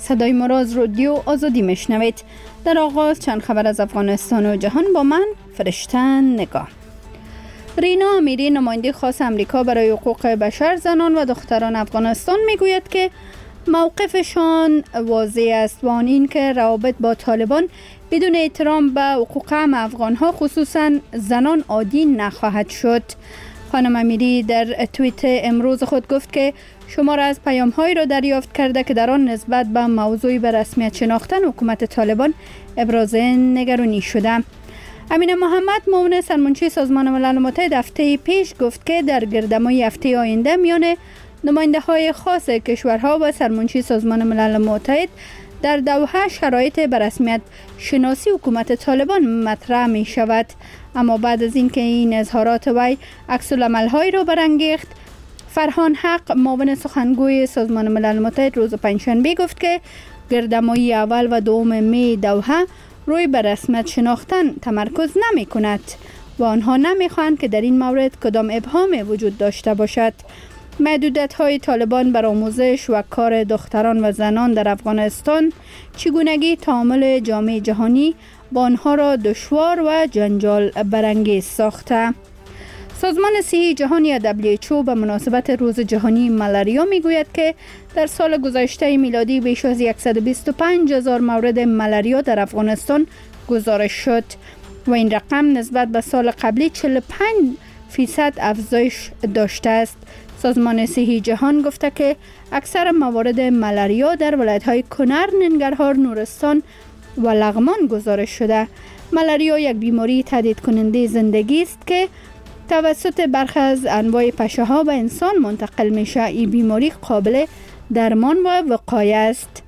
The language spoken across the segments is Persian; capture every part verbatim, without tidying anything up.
صدای ما را از رادیو آزادی میشنوید. در آغاز چند خبر از افغانستان و جهان با من فرشتن نگاه. رینا امیری نماینده خاص امریکا برای حقوق بشر، زنان و دختران افغانستان میگوید که موقفشان واضح است و آن این که روابط با طالبان بدون احترام به حقوق هم افغانها خصوصا زنان عادی نخواهد شد. خانم امیری در توییت امروز خود گفت که شمار از پیام‌هایی را دریافت کرده که در آن نسبت به موضوعی به رسمیت شناختن حکومت طالبان ابراز نگرانی شده. امینه محمد معاون سرمنشی سازمان ملل متحد هفته پیش گفت که در گردهمایی هفته آینده میان نماینده های خاص کشورها و سرمنشی سازمان ملل متحد در دوحه شرایط به رسمیت شناسی حکومت طالبان مطرح می شود. اما بعد از اینکه این اظهارات وی عکس العمل‌هایی را برانگیخت، فرهان حق معاون سخنگوی سازمان ملل متحد روز پنجشنبه گفت که گردهمایی اول و دوم می دوحه روی به رسمیت شناختن تمرکز نمی کند و آنها نمی خواهند که در این مورد کدام ابهامی وجود داشته باشد. محدودیت های طالبان بر آموزش و کار دختران و زنان در افغانستان چگونگی تعامل جامعه جهانی با آنها را دشوار و جنجال برانگیز ساخته. سازمان صحی جهانی یا دبلیو اچ او به مناسبت روز جهانی ملاریا میگوید که در سال گذشته میلادی بیش از صد و بیست و پنج هزار مورد ملاریا در افغانستان گزارش شد و این رقم نسبت به سال قبلی چهل و پنج فیصد افزایش داشته است. سازمان صحی جهان گفته که اکثر موارد ملاریا در ولایت‌های کنر، ننگرهار، نورستان و لغمان گزارش شده. ملاریا یک بیماری تهدید کننده زندگی است که توسط برخی از انواع پشه‌ها به انسان منتقل میشه. این بیماری قابل درمان و وقایه است.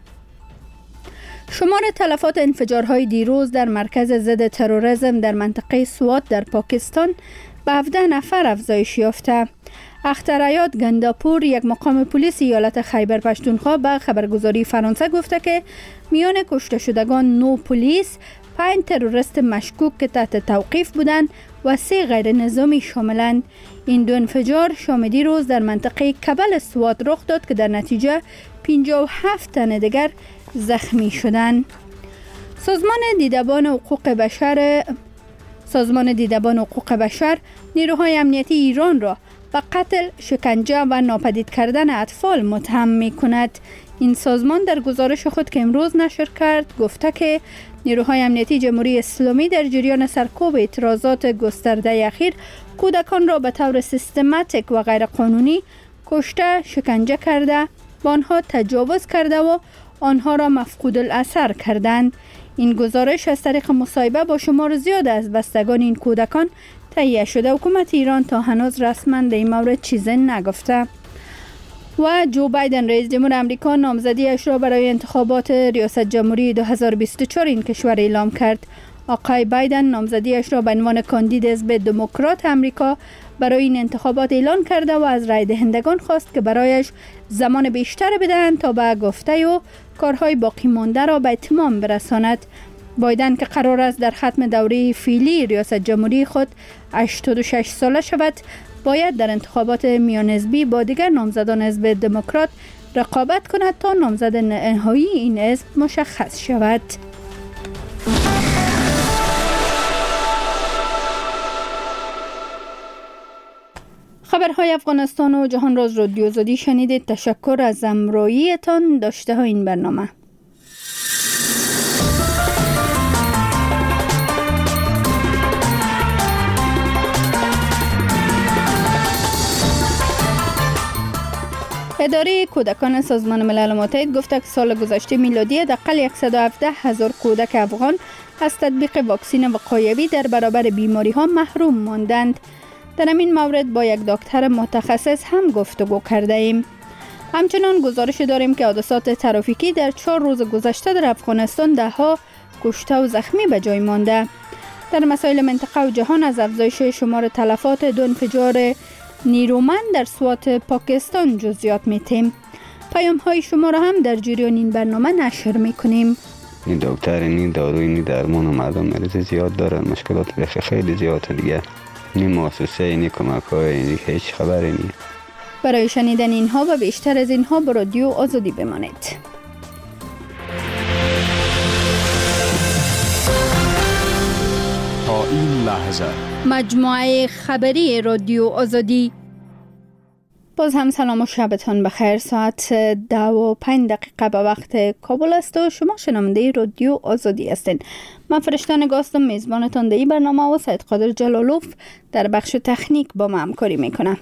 شمار تلفات انفجارهای دیروز در مرکز ضد تروریسم در منطقه سوات در پاکستان به هفده نفر افزایش یافته. اخترعیاد گنداپور، یک مقام پلیس ایالت خیبر پشتونخوا، به خبرگزاری فرانسه گفته که میان کشته شدگان نو پلیس، پنج تروریست مشکوک که تحت توقیف بودند و سه غیر نظامی شاملند. این دو انفجار شام دیروز در منطقه کبل سوات رخ داد که در نتیجه پنجاه و هفت تن دیگر زخمی شدند. سازمان دیدبان حقوق بشر سازمان دیدبان حقوق بشر نیروهای امنیتی ایران را به قتل، شکنجه و ناپدید کردن اطفال متهم می کند. این سازمان در گزارش خود که امروز نشر کرد گفته که نیروهای امنیتی جمهوری اسلامی در جریان سرکوب اعتراضات گسترده اخیر کودکان را به طور سیستماتیک و غیر قانونی کشته، شکنجه کرده، با آنها تجاوز کرده و آنها را مفقود الاثر کردند. این گزارش از طریق مصاحبه با شمار زیاد از بستگان این کودکان تهیه شده. حکومت ایران تا هنوز رسما در این مورد چیزی نگفته. و جو بایدن رئیس جمهور آمریکا نامزدیش را برای انتخابات ریاست جمهوری دو هزار و بیست و چهار این کشور اعلام کرد. آقای بایدن نامزدیش را به عنوان کاندید حزب دموکرات آمریکا برای این انتخابات اعلان کرده و از رای دهندگان خواست که برایش زمان بیشتر بدهند تا به گفته و کارهای باقی مانده را به اتمام برساند. بایدن که قرار است در ختم دوره فعلی ریاست جمهوری خود هشتاد و شش ساله شود، باید در انتخابات میان حزبی با دیگر نامزدان حزب دموکرات رقابت کند تا نامزد نهایی این حزب مشخص شود. خبرهای افغانستان و جهان را از رادیو آزادی شنیدید. تشکر از همراهیتان. داشته ها این برنامه. اداره کودکان سازمان ملل متحد گفته که سال گذشته میلادی حداقل صد و هفده هزار کودک افغان از تطبیق واکسن وقایوی در برابر بیماری ها محروم ماندند. در همین مورد با یک دکتر متخصص هم گفتگو کرده ایم. همچنان گزارش داریم که حادثات ترافیکی در چهار روز گذشته در افغانستان ده ها کشته و زخمی به جای مانده. در مسائل منطقه و جهان از افزایش شمار تلفات دو انفجار نیرومند در سوات پاکستان جزئیات میتیم. پیام های شما را هم در جریان این برنامه نشر میکنیم. این دکتر این دارو این درمان و مردم مریض زیاد دارن، مشکلات بخی خیلی زیاده دیگه. این مؤسسه این کمک های این هیچ خبری نیست. برای شنیدن اینها و بیشتر از اینها با رادیو آزادی بمانید. این لحظه مجموعه خبری رادیو آزادی. باز هم سلام و شبتان بخیر. ساعت ده و پنج دقیقه به وقت کابل است و شما شنونده رادیو آزادی هستین. من فرشته نگاه هستم، میزبانتان در این برنامه و سید قادر جلالوف در بخش تکنیک با ما همکاری میکنه.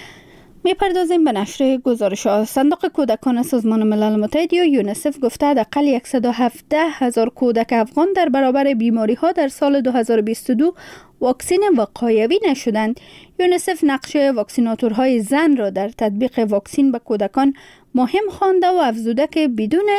میپردازیم به نشر گزارش ها. صندوق کودکان سازمان ملل متحد یا یونیسف گفته حداقل صد و هفده هزار کودک افغان در برابر بیماری ها در سال دو هزار و بیست و دو واکسین وقایوی نشدند. یونیسف نقش واکسیناتورهای زن را در تطبیق واکسین به کودکان مهم خوانده و افزوده که بدون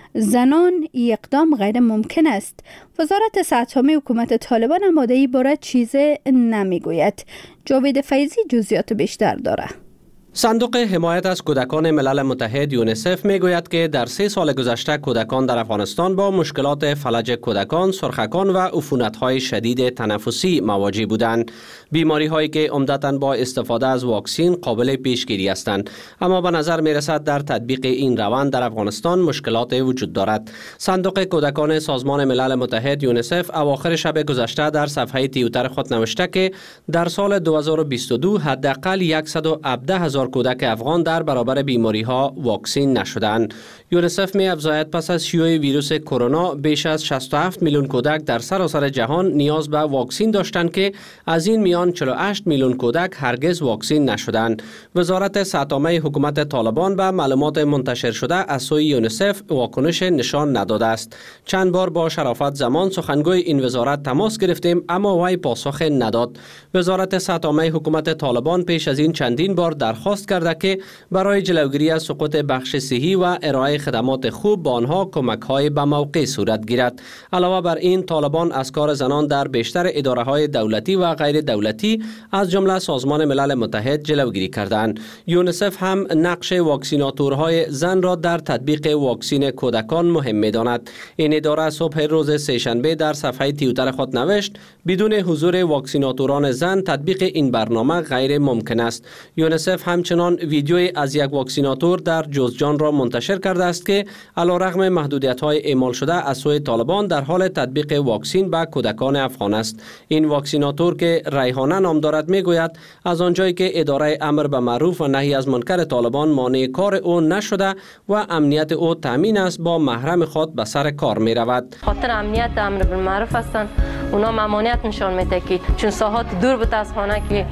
زنان اقدام غیر ممکن است. وزارت صحت عامه حکومت طالبان آماده ای باره چیزی نمیگوید. جاوید فیضی جزئیات بیشتر داره. صندوق حمایت از کودکان ملل متحد یونیسف میگوید که در سه سال گذشته کودکان در افغانستان با مشکلات فلج کودکان، سرخکان و عفونت‌های شدید تنفسی مواجه بودند. بیماری هایی که عمدتاً با استفاده از واکسین قابل پیشگیری هستند، اما به نظر میرسد در تطبیق این روند در افغانستان مشکلات وجود دارد. صندوق کودکان سازمان ملل متحد یونیسف اواخر شب گذشته در صفحه توییتر خود نوشته که در سال دو هزار و بیست و دو حداقل صد و هفده هزار کودک افغان در برابر بیماری ها واکسین نشدند. یونیسف می افزاید پس از شیوع ویروس کرونا بیش از شصت و هفت میلیون کودک در سراسر جهان نیاز به واکسین داشتند که از این میان چهل و هشت میلیون کودک هرگز واکسین نشدند. وزارت صحت عامه حکومت طالبان به معلومات منتشر شده از سوی یونیسف واکنش نشان نداده است. چند بار با شرافت زمان سخنگوی این وزارت تماس گرفتیم اما وی پاسخ نداد. وزارت صحت عامه حکومت طالبان پیش از این چندین بار درخواست کرده که برای جلوگیری از سقوط بخش صحی و ارائه خدمات خوب به آنها کمک‌های به موقع صورت گیرد. علاوه بر این طالبان از کار زنان در بیشتر اداره‌های دولتی و غیر دولتی از جمله سازمان ملل متحد جلوگیری کردند. یونیسف هم نقش واکسیناتورهای زن را در تطبیق واکسین کودکان مهم می‌داند. این اداره صبح روز سه‌شنبه در صفحه توییتر خود نوشت بدون حضور واکسیناتوران زن تطبیق این برنامه غیر ممکن است. یونیسف همچنان ویدیوی از یک واکسیناتور در جوزجان را منتشر کرده است که علیرغم محدودیت‌های اعمال شده از سوی طالبان در حال تطبیق واکسین به کودکان افغان است. این واکسیناتور که ریحانه نام دارد میگوید از آنجایی که اداره امر به معروف و نهی از منکر طالبان مانع کار او نشده و امنیت او تامین است با محرم خود به سر کار می رود. خاطر امنیت امر به معروف هستند اونا ممانعت نشان میده که چون ساحات دور بود از خانه که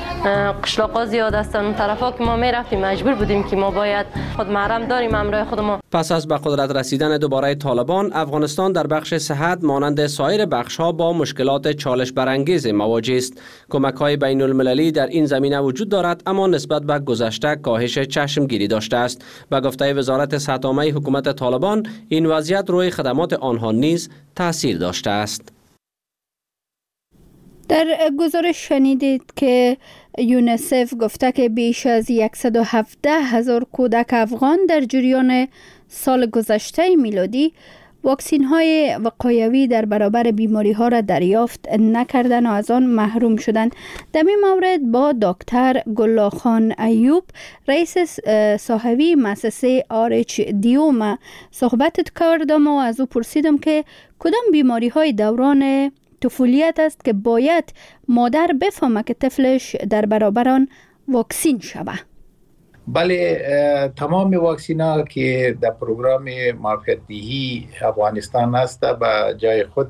قشلاقا زیاد هستن اون طرفا که ما میرفتیم مجبور بودیم که ما باید خود محرم داریم امرای خودمون. پس از به قدرت رسیدن دوباره طالبان افغانستان در بخش صحت مانند سایر بخش‌ها با مشکلات چالش برانگیز مواجه است. کمک‌های بین المللی در این زمینه وجود دارد اما نسبت به گذشته کاهش چشمگیری داشته است. به گفته وزارت صحت عامه حکومت طالبان این وضعیت روی خدمات آنها نیز تاثیر داشته است. در گزارش شنیدید که یونیسف گفته که بیش از صد و هفده هزار کودک افغان در جریان سال گذشته میلادی واکسین های وقایوی در برابر بیماری ها را دریافت نکردند و از آن محروم شدند. در این مورد با دکتر گلا خان ایوب رئیس صاحبی مؤسسه آر اچ دیوم صحبت کردم و از او پرسیدم که کدام بیماری های دوران طفولیت است که باید مادر بفهمه که طفلش در برابر آن واکسین شود. بله، تمام واکسین ها که در پروگرام معافیت دهی افغانستان است به جای خود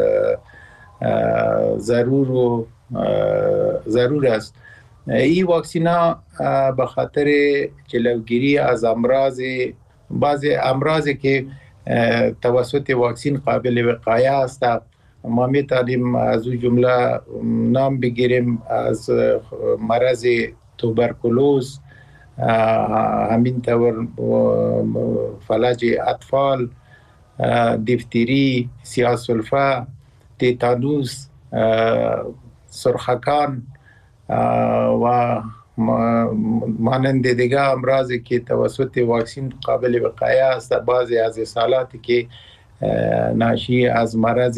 ضرور و ضرور است. این واکسین ها به خاطر جلوگیری از امراض بعض امراضی که توسط واکسین قابل وقایه است ما میتونیم از اون جمله نام بگیریم از مرض توبرکولوز، همین طور فلج اطفال، دیفتری، سیاه‌سلفه، تیتانوس، سرخکان و مانند دیگه امراضی که توسط واکسین قابل وقایه است. بعضی از اصالاتی که ناشی از مرض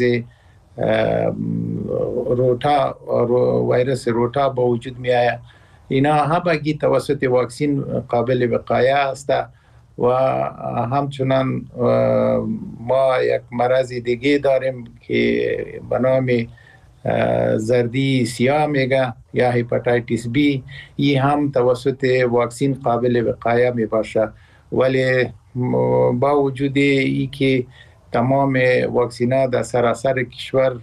روتا ویروس روتا با وجود می آید، اینا همگی توسط واکسین قابل وقایه است. و همچنان ما یک مرض دیگه داریم که به نام زردی سیاه میگه یا هپاتیتیس بی، این هم توسط واکسین قابل وقایه می باشه. ولی با وجود ای که تمام واکسین‌ها در سراسر کشور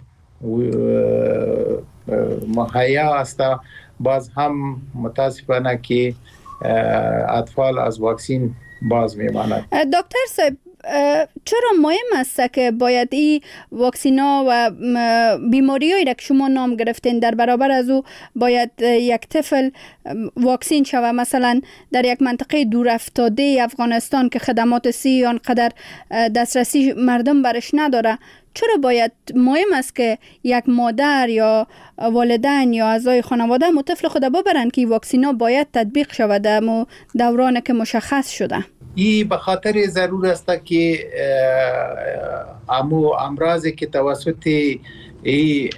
مهیا است، باز هم متاسفانه که اطفال از واکسین باز میمانند. دکتر صاحب، چرا مهم است که باید این واکسینا و بیماری هایی را که شما نام گرفتین در برابر از او باید یک طفل واکسین شود؟ مثلا در یک منطقه دور افتاده افغانستان که خدمات صحی آنقدر دسترسی مردم برش نداره، چرا باید مهم است که یک مادر یا والدین یا اعضای خانواده مو طفل خود ببرند که واکسینا باید تطبیق شود در دوران که مشخص شده؟ این به خاطر ضرور است که امو امراضی که توسط این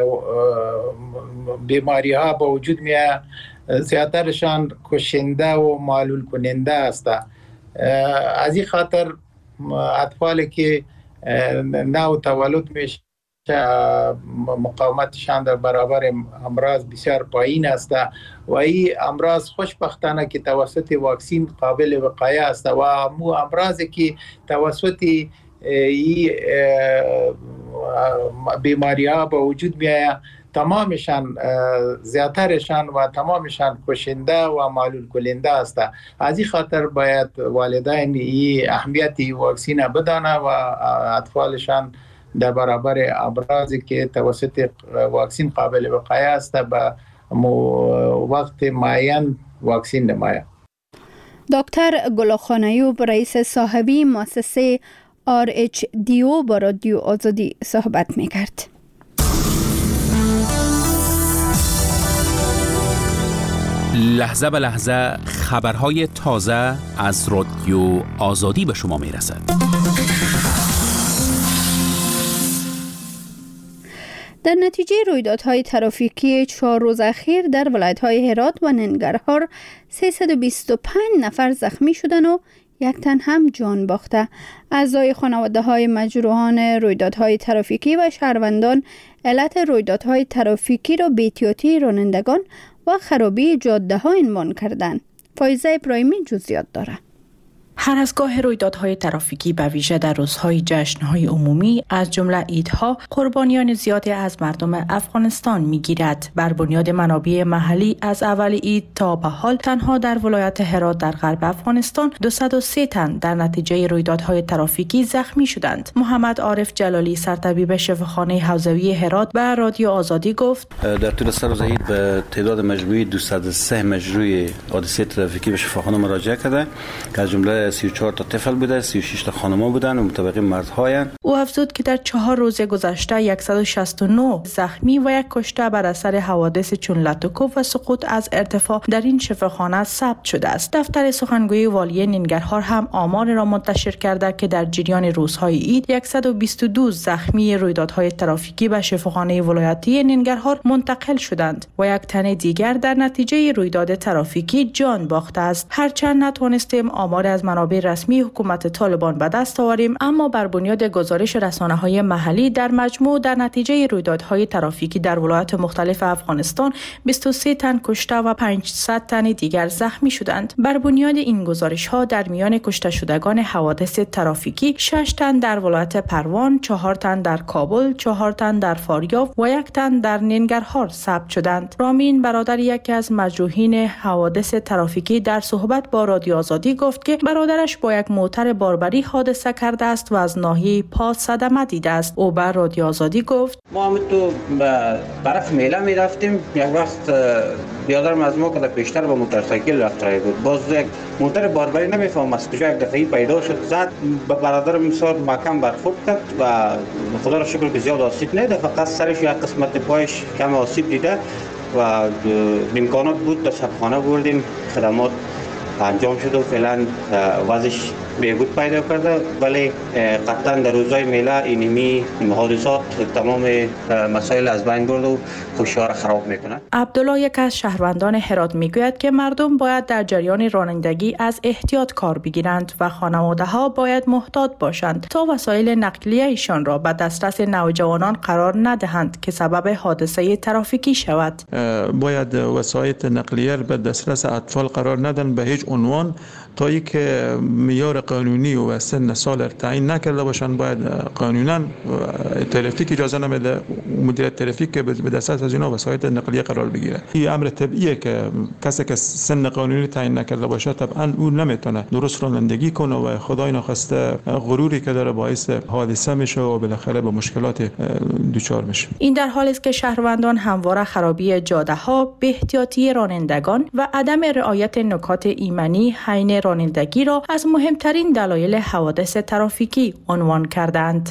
بیماری ها با وجود میاد زیادترشان کشنده و معلول کننده است. از این خاطر اطفالی که نو تولد میشه مقاومتشان در برابر امراض بسیار پایین است و این امراض خوشبختانه که توسط واکسین قابل وقایه است و امو امراضی که توسط این بیماری ها به وجود میآید تمامشان زیادترشان و تمامشان کشنده و معلول کننده است. از این خاطر باید والدین این اهمیت واکسین بدانند و اطفالشان در برابر امراضی که توسط واکسین قابل وقایه است به وقت معین واکسین نماید. دکتر گلاخان ایوب، رئیس صاحبی مؤسسه آر اچ دی او با رادیو آزادی صحبت می‌کرد. لحظه به لحظه خبرهای تازه از رادیو آزادی به شما میرسد. در نتیجه رویدادهای ترافیکی چهار روز اخیر در ولایت‌های هرات و ننگرهار سیصد و بیست و پنج نفر زخمی شدند و یک تن هم جان باخته. اعضای خانواده‌های مجروحان رویدادهای ترافیکی و شهروندان علت رویدادهای ترافیکی را بی‌احتیاطی رانندگان و خرابی جاده‌ها عنوان کردند. فایزه ابراهیمی جزئیات دارد. هر از گاه رویدادهای ترافیکی به ویژه در روزهای جشن‌های عمومی از جمله عیدها قربانیان زیادی از مردم افغانستان می‌گیرد. بر بنیاد منابع محلی از اول عید تا به حال تنها در ولایت هرات در غرب افغانستان دویست و سه تن در نتیجه رویدادهای ترافیکی زخمی شدند. محمد عارف جلالی سرطبیب شفاخانه حوزوی هرات به رادیو آزادی گفت در طول سه روز عید به تعداد مجموعی دویست و سه مجروح حادثه ترافیکی به شفاخانه مراجعه کرده که از جمله سی و چهار تا طفل بوده، سی و شش تا خانم‌ها بودند و متبقی مردهایند. او افزود که در چهار روز گذشته صد و شصت و نه زخمی و یک کشته بر اثر حوادث چون لطوکوف و سقوط از ارتفاع در این شفاخانه ثبت شده است. دفتر سخنگوی والی ننگرهار هم آمار را منتشر کرده که در جریان روزهای عید صد و بیست و دو زخمی رویدادهای ترافیکی به شفاخانه ولایتی ننگرهار منتقل شدند و یک تن دیگر در نتیجه رویداد ترافیکی جان باخته است. هرچند نتوانستیم آمار از منابع رسمی حکومت طالبان به دست آوریم، اما بر بنیاد گزارش رسانه‌های محلی در مجموع در نتیجه رویدادهای ترافیکی در ولایات مختلف افغانستان بیست و سه تن کشته و پانصد تن دیگر زخمی شدند. بر بنیاد این گزارش‌ها در میان کشته شدگان حوادث ترافیکی شش تن در ولایت پروان، چهار تن در کابل، چهار تن در فاریاب و یک تن در ننگرهار ثبت شدند. رامین برادر یکی از مجروحین حوادث ترافیکی در صحبت با رادیو آزادی گفت که برادرش با یک موتر باربری حادثه کرده است و از ناحیه پا صدمه دیده است. او بر رادیو آزادی گفت ما هم تو به طرف میله می رفتیم، یک وقت بیادرم از ما که در پیشتر با موتورسایکل رفت راه بود، باز یک موتر باربری نمیفهم از کجا یک دفعه پیدا شد، زد به برادرم سر محکم برخورد کرد و خدا را شکر که زیاد آسیب ندیده، فقط سرش یک قسمت پایش کم آسیب دیده و امکانات بود تا شفاخانه بردیم، خدمات انجام شد و فعلا وضعش بهبود پیدا کرده، ولی قطعا در روزهای میله اینمی حادثات تمام مسائل از بین برد و هوشیار خراب میکنه. عبدالله یک از شهروندان هرات میگوید که مردم باید در جریان رانندگی از احتیاط کار بگیرند و خانواده ها باید محتاط باشند تا وسایل نقلیه ایشان را به دسترس نوجوانان قرار ندهند که سبب حادثه ترافیکی شود. باید وسایل نقلیه به دسترس اطفال قرار ندن به هیچ عنوان تا یک معیار قانونی و سن سال تعیین نکرده باشند. باید قانونا ترافیک اجازه نمیده، مدیریت ترافیک که به دسترس از اینا وسایل نقلیه قرار بگیره. این امر طبیعیه که کسی که سن قانونی تعیین نکرده باشه طبعا اون نمیتونه درست رانندگی کنه و خدای نخواسته غروری که داره باعث حادثه میشه و بالاخره به مشکلات دچار میشه. این در حالی است که شهروندان همواره خرابی جاده ها، بی‌احتیاطی رانندگان و عدم رعایت نکات ایمنی حین رانندگی را از مهمترین دلایل حوادث ترافیکی عنوان کردند.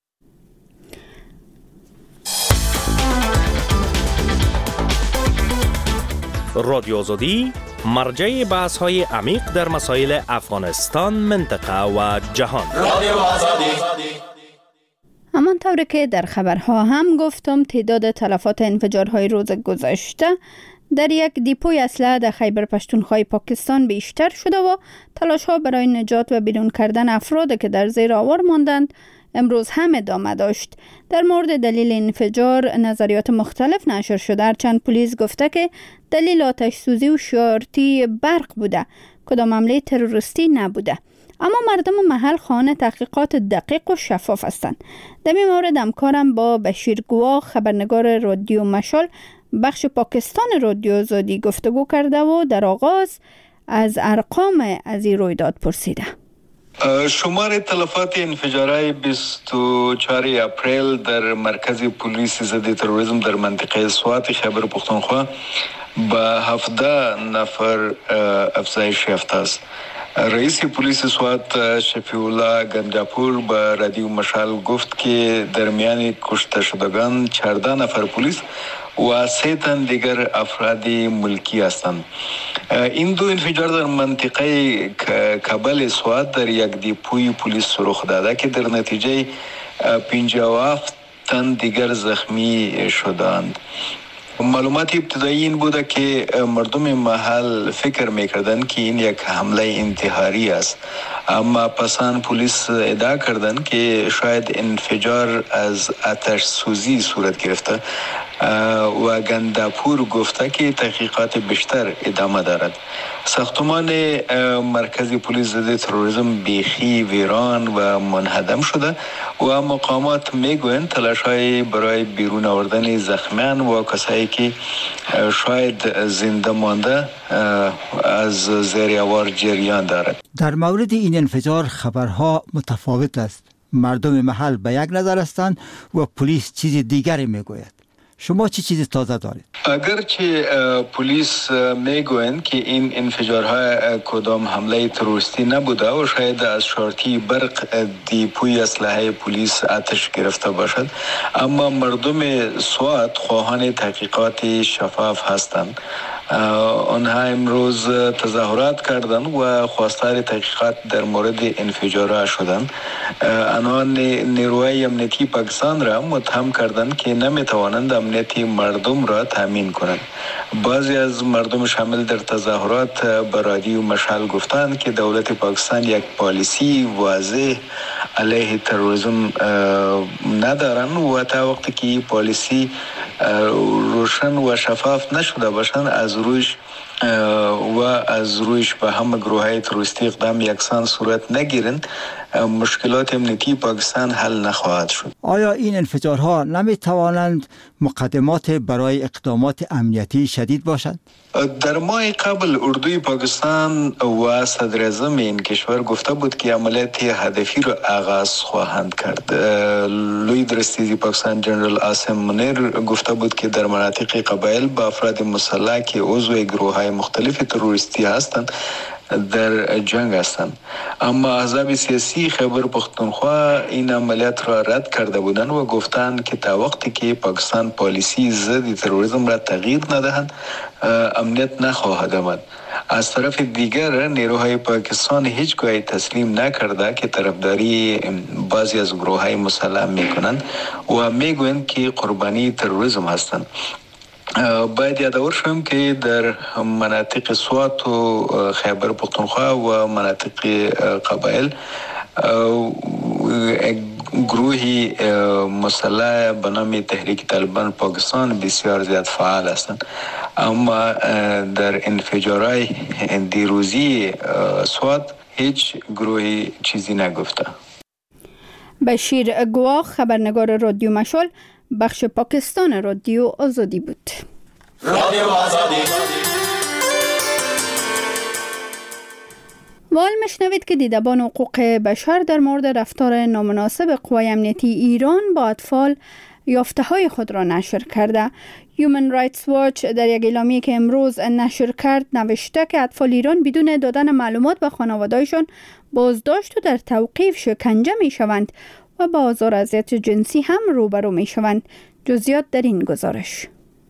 رادیو آزادی مرجع بحث های عمیق در مسائل افغانستان، منطقه و جهان. رادیو آزادی. همانطور که در خبرها هم گفتم، تعداد تلفات انفجارهای روز گذشته در یک دیپوی اسلحه در خیبر پشتونخوای پاکستان بیشتر شده و تلاش‌ها برای نجات و بیرون کردن افراد که در زیر آوار ماندند امروز هم ادامه داشت. در مورد دلیل انفجار نظریات مختلف نشر شده، هرچند پلیس گفته که دلیل آتش سوزی و شارتی برق بوده، کدام حمله تروریستی نبوده. اما مردم محل خواهان تحقیقات دقیق و شفاف هستند. در این مورد همکارم با بشیر گواه، خبرنگار رادیو مشال بخش پاکستان رادیو آزادی گفتگو کرده و در آغاز از ارقام از این رویداد پرسیده. شمار تلفات انفجارهای بیست و چهار اپریل در مرکز پلیس ضد تروریسم در منطقه سوات خیبر پختونخوا به هفده نفر افزایش یافته است. رئیس پلیس سوات شفیع الله گنجاپور به رادیو مشال گفت که در میان کشته شدگان چهارده نفر پلیس و سه تن دیگر افراد ملکی هستند. این دو انفجار در منطقه کابل سوات در یک دیپوی پلیس رخ داده که در نتیجه پنجاه و هفت تن دیگر زخمی شدند. معلومات ابتدایی این بوده که مردم محل فکر میکردند که این یک حمله انتحاری است، اما پسان پلیس ادعا کردند که شاید انفجار از آتش سوزی صورت گرفته و گنداپور گفته که تحقیقات بیشتر ادامه دارد. ساختمان مرکزی پلیس ضد تروریسم بیخی ویران و منهدم شده و مقامات میگویند تلاش‌های برای بیرون آوردن زخمیان و کسایی که شاید زنده مانده از زیر آوار جریان دارد. در مورد این انفجار خبرها متفاوت است. مردم محل به یک نظر هستند و پلیس چیز دیگری میگوید. شما چی چیز تازه دارید؟ اگرچه پلیس میگویند که این انفجارها کدام حمله تروریستی نبوده و شاید از شارتی برق دیپوی اسلحه پلیس آتش گرفته باشد، اما مردم سوات خواهان تحقیقات شفاف هستند. آنها امروز تظاهرات کردند و خواستار تحقیقات در مورد انفجارها شدند. آنها نیروهای امنیتی پاکستان را متهم کردند که نمیتوانند امنیت مردم را تامین کنند. بعضی از مردم شامل در تظاهرات به رادیو مشال گفتند که دولت پاکستان یک پالیسی واضح علیه تروریسم ندارند و تا وقتی که این پالیسی روشن و شفاف نشده باشند از رویش و از رویش به همه گروه‌های تروریستی اقدام یکسان صورت نگیرند، مشکلات امنیتی پاکستان حل نخواهد شد. آیا این انفجارها نمی توانند مقدمات برای اقدامات امنیتی شدید باشند؟ در ماه قبل اردوی پاکستان و صدر اعظم این کشور گفته بود که عملیات هدفی را آغاز خواهند کرد. لوی درستیزی پاکستان جنرال عاصم منیر گفته بود که در مناطق قبایل با افراد مسلح که عضو گروه‌های مختلف تروریستی هستند در جنگ هستند. اما احزاب سیاسی خیبر پختونخوا این عملیات را رد کرده بودند و گفتند که تا وقتی که پاکستان پالیسی ضد تروریسم را تغییر ندهند امنیت نخواهد آمد. از طرف دیگر نیروهای پاکستان هیچگاه تسلیم نکرده که طرفداری بعضی از گروه‌های مسلح میکنند و میگویند که قربانی تروریسم هستند. باید یادآور شوم که در مناطق سوات و خیبر پختونخوا و مناطق قبایل گروهی مسلح به نام تحریک طالبان پاکستان بسیار زیاد فعال هستند، اما در انفجارهای دیروزی سوات هیچ گروهی چیزی نگفته. بشیر گواه، خبرنگار رادیو مشال، بخش پاکستان رادیو آزادی بود. رادیو آزادی. وال میشنوید که دیدبان حقوق بشر در مورد رفتار نامناسب قوای امنیتی ایران با اطفال یافته های خود را نشر کرده. Human Rights Watch در یک اعلامیه که امروز نشر کرد نوشته که اطفال ایران بدون دادن معلومات به خانواده‌شان بازداشت و در توقیف شکنجه می شوند و با آزار و اذیت جنسی هم روبرو می شوند. جزئیات در این گزارش.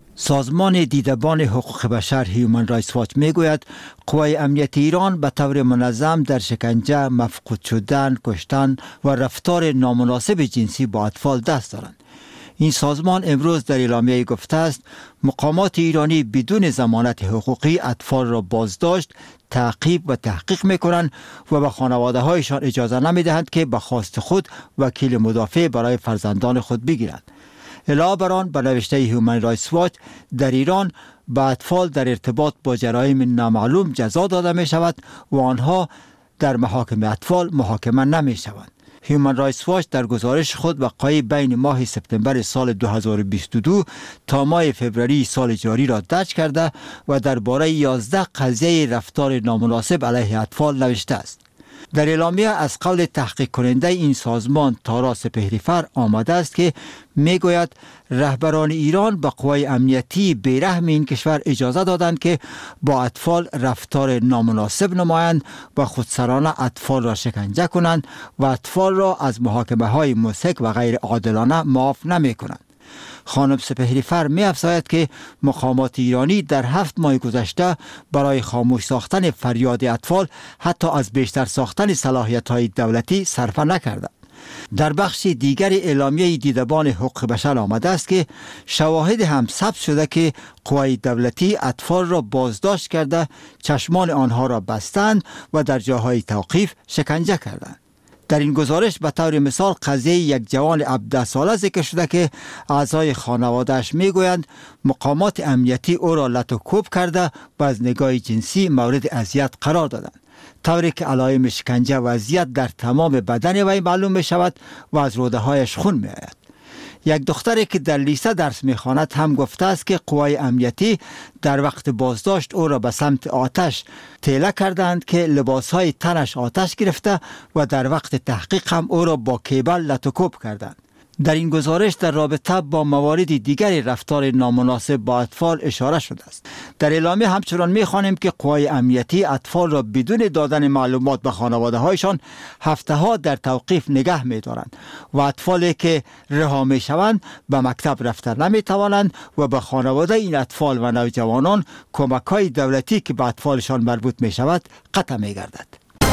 سازمان دیدبان حقوق بشر هیومن رایتس واچ میگوید قوای امنیتی ایران به طور منظم در شکنجه، مفقود شدن، کشتن و رفتار نامناسب جنسی با اطفال دست دارند. این سازمان امروز در اعلامیه گفته است مقامات ایرانی بدون ضمانت حقوقی اطفال را بازداشت، تعقیب و تحقیق میکنند و به خانواده هایشان اجازه نمیدهند که به خواست خود وکیل مدافع برای فرزندان خود بگیرند. علاوه بر آن به نوشته هیومن رایتس واچ در ایران به اطفال در ارتباط با جرایم نامعلوم جزا داده می شود و آنها در محاکم اطفال محاکمه نمی شوند. هیومن رایتس واچ در گزارش خود وقایع بین ماه سپتامبر سال دو هزار و بیست و دو تا ماه فوریه سال جاری را درج کرده و درباره یازده قضیه رفتار نامناسب علیه اطفال نوشته است. در اعلامیه از قول تحقیق کننده این سازمان تارا سپهریفر آمده است که میگوید رهبران ایران به قوای امنیتی بیرحم این کشور اجازه دادند که با اطفال رفتار نامناسب نمایند و خودسرانه اطفال را شکنجه کنند و اطفال را از محاکمه های مسک و غیر عادلانه معاف نمی کنند. خانم سپهریفر می افزاید که مقامات ایرانی در هفت ماه گذشته برای خاموش ساختن فریاد اطفال حتی از بیشتر ساختن صلاحیت های دولتی صرفه نکرده. در بخش دیگر اعلامیه دیدبان حقوق بشر آمده است که شواهد هم ثبت شده که قوای دولتی اطفال را بازداشت کرده، چشمان آنها را بستند و در جاهای توقیف شکنجه کردند. در این گزارش به طور مثال قضیه یک جوان هفده ساله ذکر شده که اعضای خانواده‌اش میگویند مقامات امنیتی او را لط و کوب کرده و از نگاه جنسی مورد اذیت قرار دادند، طوری که علائم شکنجه و اذیت در تمام بدن وی معلوم می شود و از روده هایش خون می آید. یک دختری که در لیسه درس می‌خواند هم گفته است که قوای امنیتی در وقت بازداشت او را به سمت آتش تیله کردند که لباسهای تنش آتش گرفته و در وقت تحقیق هم او را با کیبل لط و کوب کردند. در این گزارش در رابطه با موارد دیگری رفتار نامناسب با اطفال اشاره شده است. در اعلامیه همچنان می‌خوانیم که قوای امنیتی اطفال را بدون دادن معلومات به خانواده‌هایشان هفته‌ها در توقیف نگه می‌دارند و اطفالی که رها می‌شوند به مکتب رفتن نمی‌توانند و به خانواده این اطفال و نوجوانان کمک‌های دولتی که به اطفالشان مربوط می‌شود قطع می‌گردد.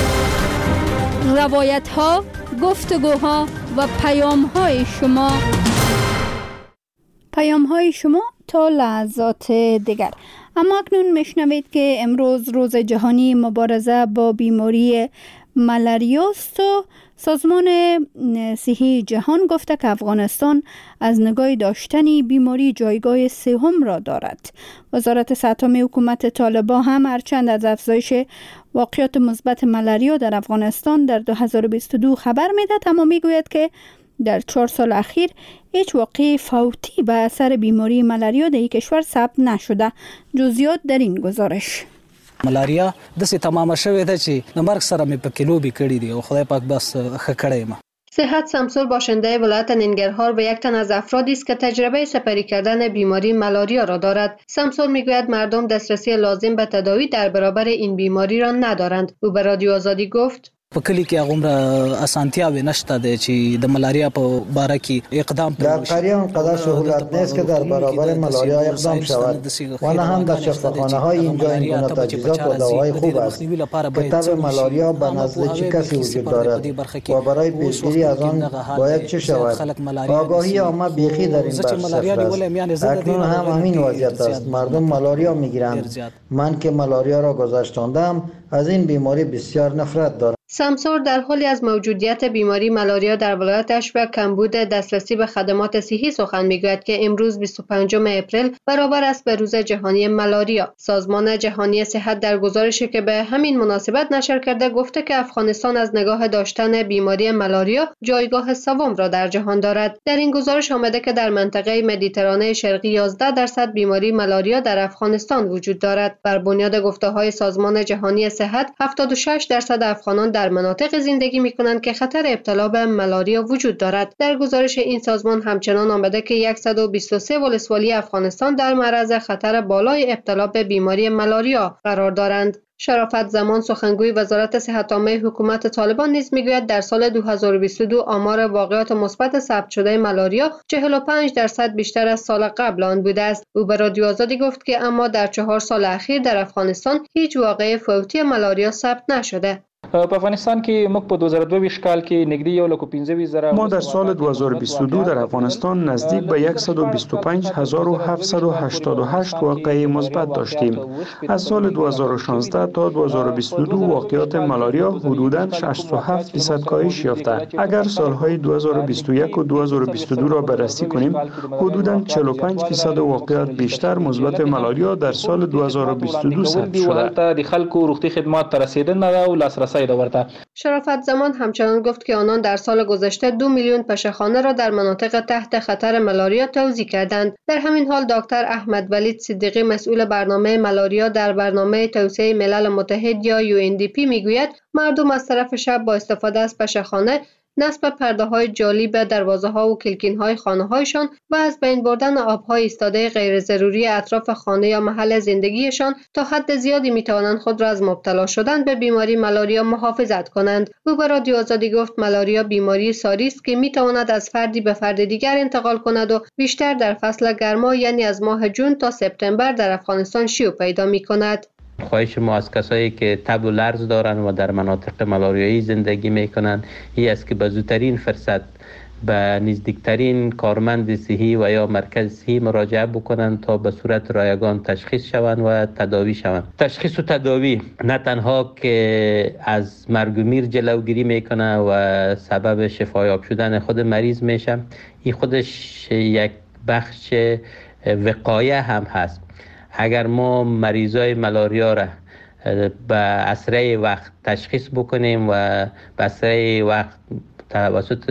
روایت ها، گفتگوها و پیام های شما پیام های شما تا لحظات دیگر. اما اکنون میشنوید که امروز روز جهانی مبارزه با بیماری ملاریا است و سازمان صحی جهان گفته که افغانستان از نگاه داشتن بیماری جایگاه سوم را دارد. وزارت صحت عامه حکومت طالبان هم هرچند از افزایش واقعات مثبت ملاریا در افغانستان در دو هزار و بیست و دو خبر میدهد، اما میگوید که در چهار سال اخیر هیچ واقع فوتی به اثر بیماری ملاریا در این کشور ثبت نشده. جزئیات در این گزارش. ملاریا داسې تمامه شوې ده چې د مرګ سره مې په کیلو به کړی دی او خدای پاک بس ښه کړی ما. صحت سمسور باشنده ولایت ننگرهار و یک تن از افرادی است که تجربه سپری کردن بیماری ملاریا را دارد. سمسور میگوید مردم دسترسی لازم به تداوی در برابر این بیماری را ندارند. او به رادیو آزادی گفت: په کلی کې هغومره اسانتیاوې نشته دی چې د ملاریا په باره کې اقدام در قریه آنقدر سهولت نیست که در برابر ملاریا اقدام شود و نه هم در شفاخانه های اینجا این گونه تجهیزات و دواهای خوب است که تب ملاریا به نزد چه کسی وجود دارد و برای پیشگیری از آن باید چه شود. آگاهی عامه بیخی در این بخش صفر است. اکنون هم همین وضعیت است، مردم ملاریا میگیرند. من که ملاریا را گذشتاندم از این بیماری بسیار نفرت دارم. سمسور در حالی از موجودیت بیماری ملاریا در ولایتش و کمبود دسترسی به خدمات صحی سخن میگوید که امروز بیست و پنجم اپریل برابر است به روز جهانی ملاریا. سازمان جهانی صحت در گزارشی که به همین مناسبت نشر کرده گفته که افغانستان از نگاه داشتن بیماری ملاریا جایگاه سوم را در جهان دارد. در این گزارش آمده که در منطقه مدیترانه شرقی یازده درصد بیماری ملاریا در افغانستان وجود دارد. بر بنیاد گفته‌های سازمان جهانی صحت هفتاد و شش درصد افغانان در مناطق زندگی می‌کنند که خطر ابتلا به ملاریا وجود دارد. در گزارش این سازمان همچنان آمده که صد و بیست و سه ولسوالی افغانستان در معرض خطر بالای ابتلا به بیماری ملاریا قرار دارند. شرافت زمان سخنگوی وزارت صحت عامه حکومت طالبان نیز میگوید در سال دو هزار و بیست و دو آمار واقعات مثبت ثبت شده ملاریا چهل و پنج درصد بیشتر از سال قبل آن بوده است. او به رادیو آزادی گفت که اما در چهار سال اخیر در افغانستان هیچ واقعه فوتی ملاریا ثبت نشده. په افغانستان کې موږ په دو هزار و دوه کال کې نږدې یو لک و پنځه ویشت زره ما در سال دو هزار و بیست و دو در افغانستان نزدیک به صد و بیست و پنج هزار و هفتصد و هشتاد و هشت واقعه مثبت داشتیم. از سال دو هزار و شانزده تا دو هزار و بیست و دو واقعات ملاریا حدوداً شصت و هفت درصد کاهش یافته. اگر سالهای دو هزار و بیست و یک و دو هزار و بیست و دو را بررسی کنیم، حدوداً چهل و پنج درصد واقعات بیشتر مثبت ملاریا در سال دو هزار و بیست و دو ثبت شده. د خلکو روغتي خدمات ته رسیدنه او لاسرسی شرافت زمان همچنان گفت که آنان در سال گذشته دو میلیون پشهخانه را در مناطق تحت خطر ملاریا توزیع کردند. در همین حال دکتر احمد ولید صدیقی مسئول برنامه ملاریا در برنامه توسعه ملل متحد یا یو ان دی پی میگوید مردم از طرف شب با استفاده از پشهخانه نصب پرده های جالی به دروازه ها و کلکین های خانه هایشان و از بین بردن آب های ایستاده غیر ضروری اطراف خانه یا محل زندگیشان تا حد زیادی می توانند خود را از مبتلا شدن به بیماری ملاریا محافظت کنند. او به رادیو آزادی گفت ملاریا بیماری ساری است که می تواند از فردی به فرد دیگر انتقال کند و بیشتر در فصل گرما یعنی از ماه جون تا سپتامبر در افغانستان شیوع پیدا می کند. خواهش ما از کسایی که تب و لرز دارن و در مناطق ملاریایی زندگی میکنن این است که به زودترین فرصت به نزدیکترین کارمند صحی و یا مرکز صحی مراجعه بکنن تا به صورت رایگان تشخیص شوند و تداوی شوند. تشخیص و تداوی نه تنها که از مرگ و میر جلوگیری میکنه و سبب شفایاب شدن خود مریض میشه، این خودش یک بخش وقایه هم هست. اگر ما مریضای ملاریا را به اسرع وقت تشخیص بکنیم و به اسرع وقت توسط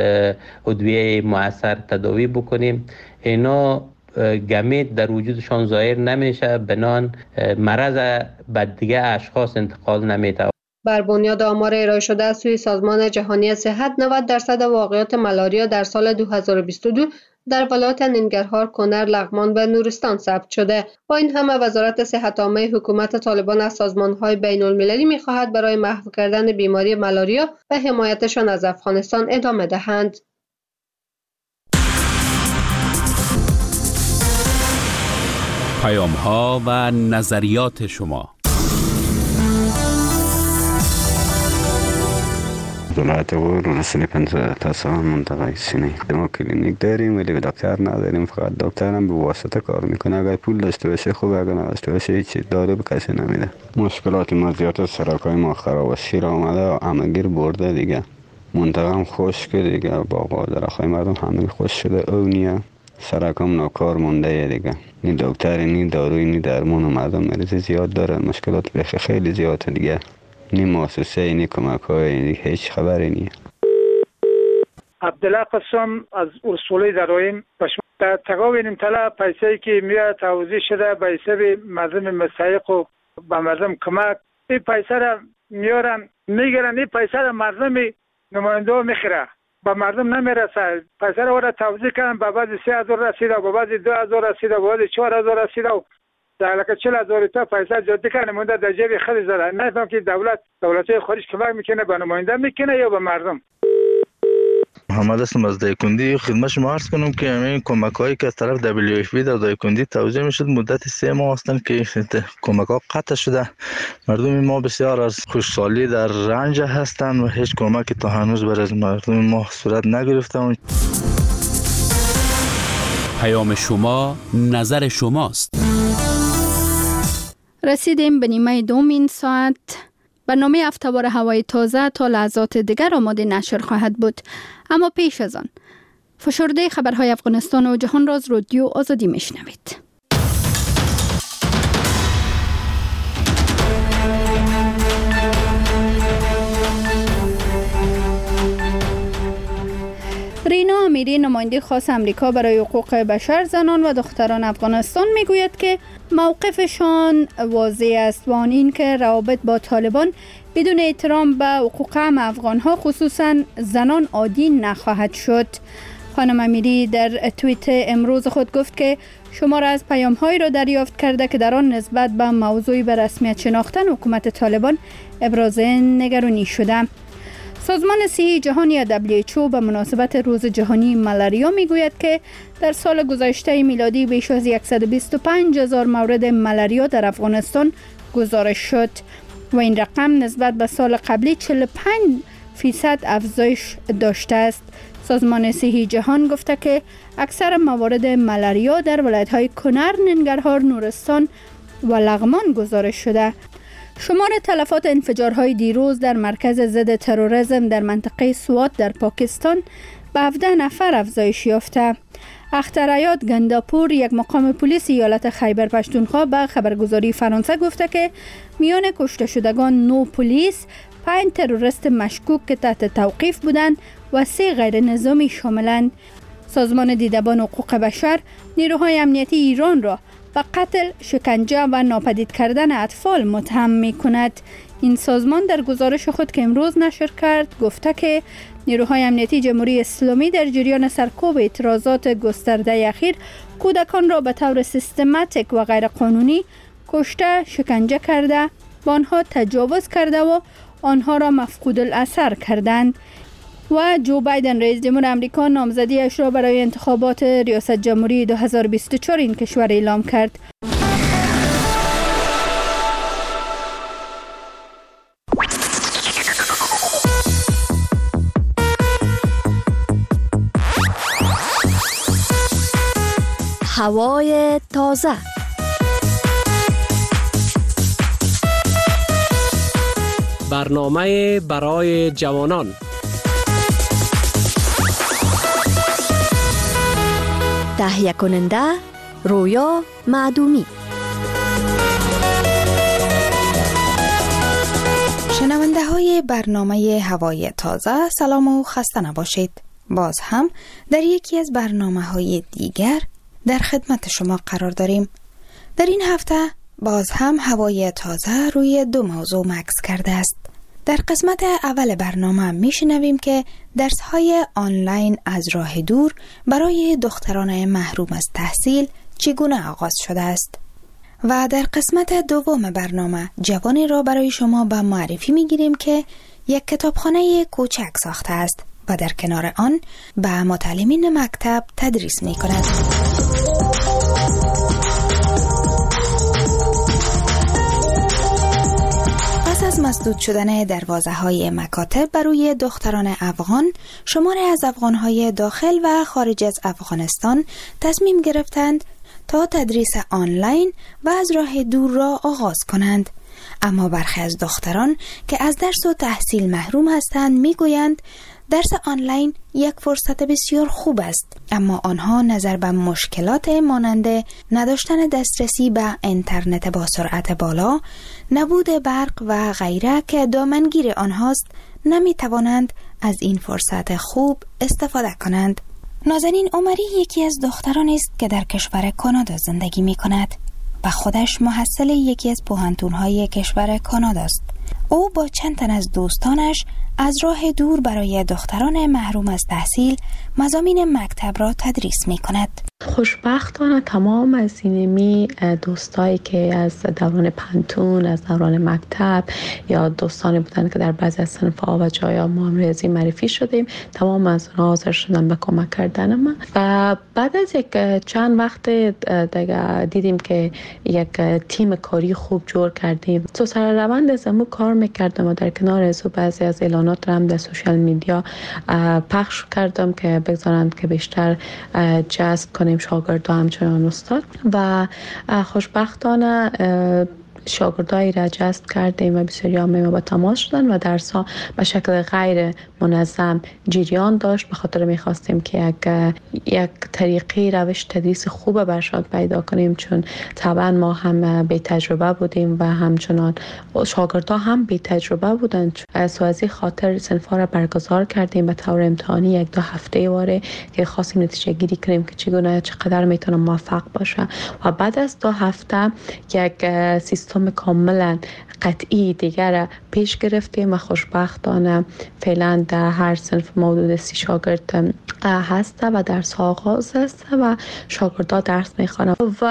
ادویه مؤثر تداوی بکنیم، اینا گمید در وجودشان ظاهر نمیشه، بنان مرض به دیگه اشخاص انتقال نمیده. بر بنیاد آمار ارائه شده از سوی سازمان جهانی صحت نود درصد واقعات ملاریا در سال دو هزار و بیست و دو در ولایت ننگرهار، کنر، لغمان و نورستان ثبت شده. با این همه وزارت صحت عامه حکومت طالبان از سازمان‌های بین‌المللی می‌خواهد برای محو کردن بیماری ملاریا و حمایتشان از افغانستان ادامه دهند. پیام‌ها و نظریات شما. ولایت غور رسولی پنجاه تا سال منطقه سینه ما کلینیک داریم ولی دکتر نداریم، فقط دکتر هم به واسطه کار میکنه. اگر پول داشته باشه خوبه، اگر نداشته باشه هیچ دارو به کسی نمیده. مشکلات ما زیاد، سرکای ما خراب و شیر آمده همگیر برده دیگه. منطقه هم خشک دیگه، باغ و درختای مردم همه خشک شده، اونیه سرکام ناکار مونده دیگه. نی دکتر نی داروی نی درمان و مردم مریض زیاد داره، مشکلات بخی خیلی زیاده دیگه. نی مؤسسه نی کمک های هیچ خبری نیه. عبدالله قسم از اصولی درایم پشمت تقاوینیم طلا پیسایی که میاد توضیح شده به حساب مردم مستحق و به مردم کمک، این پیسه را میارن میگیرن، این پیسه را مردم نماینده میخیره به مردم نمیرسه. پیسه رو را توزیع کردن، به بعضی سه هزار رسیده، به بعضی دو هزار رسیده، به بعضی چهار هزار رسیده و در که چهل هزار تا پیسه جدی کنه مونده در جیب خود زده. نفهم که دولت دولت‌های خارج کمک میکنه به نماینده میکنه یا به مردم. محمد هستم از دایکندی. خدمت شما عرض کنم که همین کمک هایی که از طرف دبلیو اف پی در دایکندی توزیع میشد مدت سه ماه هستند که کمک ها قطع شده. مردم ما بسیار از خوشحالی در رنج هستند و هیچ کمکی تا هنوز برای مردم ما صورت نگرفته. پیام شما نظر شماست. رسیدیم به نیمه دوم این ساعت. برنامه افتوار هوای تازه تا لحظات دیگر آماده نشر خواهد بود، اما پیش از آن فشرده خبرهای افغانستان و جهان را از رادیو آزادی میشنوید. رینا امیری نماینده خاص امریکا برای حقوق بشر زنان و دختران افغانستان میگوید که موقفشان واضح است و آن این که روابط با طالبان بدون احترام به حقوق هم افغانها خصوصا زنان عادی نخواهد شد. خانم امیری در توییت امروز خود گفت که شمار از پیام‌هایی را دریافت کرده که در آن نسبت به موضوعی به رسمیت شناختن حکومت طالبان ابراز نگرانی شده. سازمان صحی جهانی یا دبلیو اچ او به مناسبت روز جهانی ملاریا میگوید که در سال گذشته میلادی بیش از صد و بیست و پنج هزار مورد ملاریا در افغانستان گزارش شد و این رقم نسبت به سال قبلی چهل و پنج فیصد افزایش داشته است. سازمان صحی جهان گفته که اکثر موارد ملاریا در ولایت‌های کنر، ننگرهار، نورستان و لغمان گزارش شده. شمار تلفات انفجارهای دیروز در مرکز ضد تروریسم در منطقه سوات در پاکستان به هفده نفر افزایش یافته. اخترعیاد گنداپور، یک مقام پلیس ایالت خیبر پشتونخوا، به خبرگزاری فرانسه گفته که میان کشته شدگان نه پلیس، پنج تروریست مشکوک که تحت توقیف بودند و سه غیر نظامی شاملند. سازمان دیدبان حقوق بشر نیروهای امنیتی ایران را به قتل، شکنجه و ناپدید کردن اطفال متهم می کند. این سازمان در گزارش خود که امروز نشر کرد گفته که نیروهای امنیتی جمهوری اسلامی در جریان سرکوب اعتراضات گسترده اخیر کودکان را به طور سیستماتیک و غیر قانونی کشته، شکنجه کرده، با آنها تجاوز کرده و آنها را مفقود الاثر کردند. و جو بایدن رئیس جمهور آمریکا نامزدیش را برای انتخابات ریاست جمهوری دو هزار و بیست و چهار این کشور اعلام کرد. هوای تازه. برنامه برای جوانان. تهیه کننده رویا معدومی. شنونده های برنامه هوای تازه، سلام و خسته نباشید. باز هم در یکی از برنامه های دیگر در خدمت شما قرار داریم. در این هفته باز هم هوای تازه روی دو موضوع مکث کرده است. در قسمت اول برنامه میشنویم که درس‌های آنلاین از راه دور برای دختران محروم از تحصیل چگونه آغاز شده است و در قسمت دوم برنامه جوانی را برای شما به معرفی میگیریم که یک کتابخانه کوچک ساخته است و در کنار آن به متعلمین مکتب تدریس میکند. از مسدود شدن دروازه های مکاتب بروی دختران افغان، شماری از افغانهای داخل و خارج از افغانستان تصمیم گرفتند تا تدریس آنلاین و از راه دور را آغاز کنند. اما برخی از دختران که از درس و تحصیل محروم هستند میگویند درس آنلاین یک فرصت بسیار خوب است، اما آنها نظر به مشکلات مانند نداشتن دسترسی به اینترنت با سرعت بالا، نبود برق و غیره که دامنگیر آنهاست نمی توانند از این فرصت خوب استفاده کنند. نازنین عمری یکی از دخترانی است که در کشور کانادا زندگی می کند و خودش محصل یکی از پوهنتون‌های کشور کانادا است. او با چند تن از دوستانش از راه دور برای دختران محروم از تحصیل مضامین مکتب را تدریس می کند. خوشبختانه تمام از اینمی دوستایی که از دوران پنتون، از دوران مکتب یا دوستانی بودن که در بعضی از صنف‌ها و جایا ما ریاضی معرفی شدیم، تمام از اونها حاضر شدن به کمک کردن من. و بعد از یک چند وقت دیگه دیدیم که یک تیم کاری خوب جور کردیم. تو سر روند از امو کار میکردم و در کنار از بعضی از اعلانات را هم در سوشال میدیا پخش کردم که بگذارند که بیشتر جذب کنیم شاگردان همچنان استاد. و خوشبختانه شاگردایی را جذب کردیم و بسیاری هم ما با تماس شدن و درس‌ها به شکل غیر منظم جریان داشت. به خاطر می‌خواستیم که یک یک طریقی روش تدریس خوب برشاد پیدا کنیم، چون طبعا ما هم بی تجربه بودیم و همچنان شاگردها هم بی تجربه بودند. از این خاطر صنف‌ها را برگزار کردیم به طور امتحانی یک دو هفته واره که خواستیم نتیجه گیری کنیم که چگونه چقدر میتونه موفق باشه. و بعد از دو هفته یک سیستم کاملا قطعی دیگر پیش گرفتیم و خوشبختانه فعلا در هر صنف حدود سی شاگرد هست و درس آغاز است و شاگردان درس میخوانند. و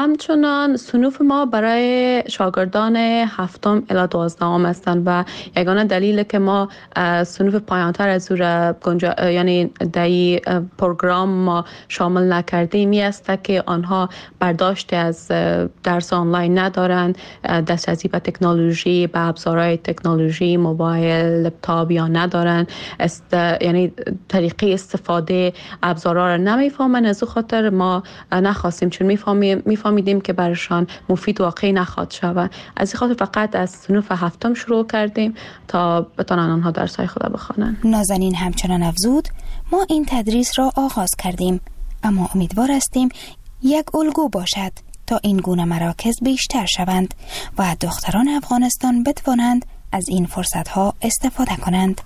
همچنان صنوف ما برای شاگردان هفتم الی دوازدهم هستند و یگانه دلیل که ما صنوف پایانتر از او گنجا یعنی در پروگرام ما شامل نکردیم این است که آنها برداشت از درس آنلاین ندارند، دسترسی به تکنولوژی، به ابزارهای تکنولوژی، موبایل، لپتاپ یا ندارن، است یعنی طریقه استفاده ابزارها را نمیفهمن. از او خاطر ما نخواستیم، چون میفهمیم میفهمیدیم که برشان مفید واقعی نخواهد شود. از این خاطر فقط از صنوف هفتم شروع کردیم تا بتونن آنها درس‌های خود بخوانند. نازنین همچنان افزود ما این تدریس را آغاز کردیم، اما امیدوار هستیم یک الگو باشد تا این گونه مراکز بیشتر شوند و دختران افغانستان بتوانند از این فرصت‌ها استفاده کنند.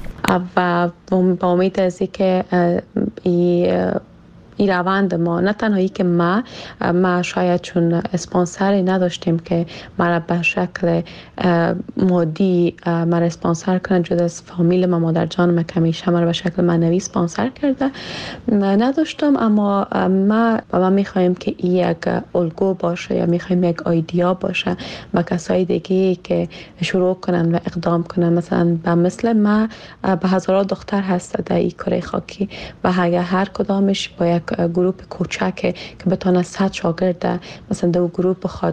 و با امید از اینکه این این روند ما نه تنهایی که ما ما شاید چون اسپانسری نداشتیم که مرا به شکل مادی مرا اسپانسر کنند، جدا از فامیل ما، مادر جان ما که همیشه مرا به شکل معنوی اسپانسر کرده نداشتم، اما ما و ما میخوایم که این یک الگو باشه یا میخوایم یک ایده باشه و کسای دیگه که شروع کنن و اقدام کنن. مثلا به مثل ما به هزاران دختر هست در این کره خاکی و اگر هر کدامش با یک گروه کوچک که بتونه صد شاگرد مثلا دو گروه بخواد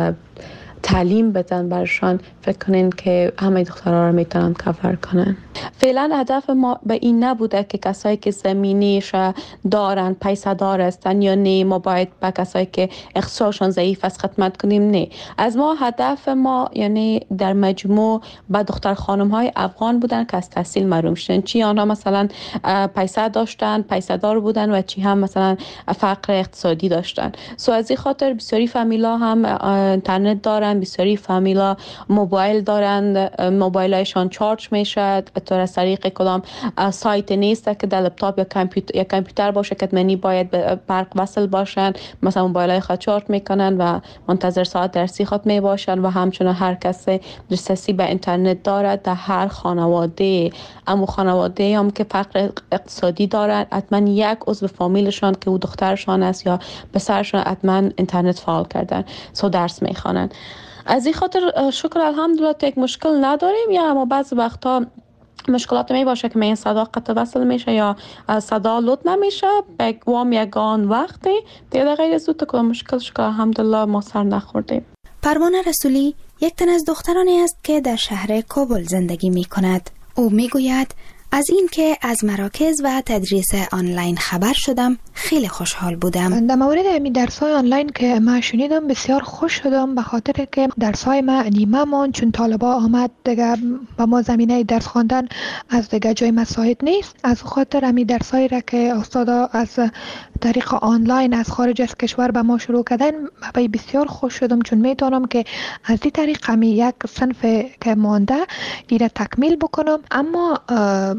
تعلیم بدن برشان، فکر کنین که همه دخترها رو میتونن کفر کنن. فعلا هدف ما به این نبوده که کسایی که زمینیش دارن پیسه دار هستن یا نه ما باید به کسایی که اقتصادشان ضعیف است خدمت کنیم. نه، از ما هدف ما یعنی در مجموع به دختر خانم های افغان بودن که از تحصیل محروم شدن، چی آنها مثلا پیسه داشتن، پیسه دار بودن و چی هم مثلا فقر اقتصادی داشتن. سو از این خاطر بسیاری فامیلا هم اینترنت دارن، بسیاری فامیلا موبایل دارند، موبایلایشان چارج میشه به از طریق کدام سایت نیست که در لپتاپ یا کامپیوتر یا کامپیوتر باشه که منی باید به برق وصل باشن، مثلا موبایلای خود چارج میکنن و منتظر ساعت درسی خود می باشن. و همچنین هر کسی دسترسی به اینترنت دارد در هر خانواده، اما خانواده هم که فقر اقتصادی دارد حتما یک عضو فامیلشان که او دخترشان است یا پسرشان حتما اینترنت فعال کردن، سو درس میخوانن. از این خاطر شکر الحمدلله یک مشکل نداریم، یا اما بعضی وقتا مشکلات می باشه که این صدا قطع وصل میشه یا صدا لود نمیشه به وام یگان وقتی دیگه غیر از تو کدام مشکل شکر الحمدلله ما سر نخوردیم. پروانه رسولی یک تن از دخترانی است که در شهر کابل زندگی می کند. او می گوید از این که از مراکز و تدریس آنلاین خبر شدم خیلی خوشحال بودم. در مورد امی درس‌های آنلاین که ما شنیدم بسیار خوش شدم، به خاطر که درس‌های ما نیمه ماند، چون طالبا آمد دیگه با ما زمینه درس خواندن از دیگه جای مساعد نیست. از خاطر امی درس‌هایی را که استادا از طریق آنلاین از خارج از کشور به ما شروع کردن من بسیار خوش شدم، چون میتونم که از این طریق امی یک صنف که مانده ایره تکمیل بکنم. اما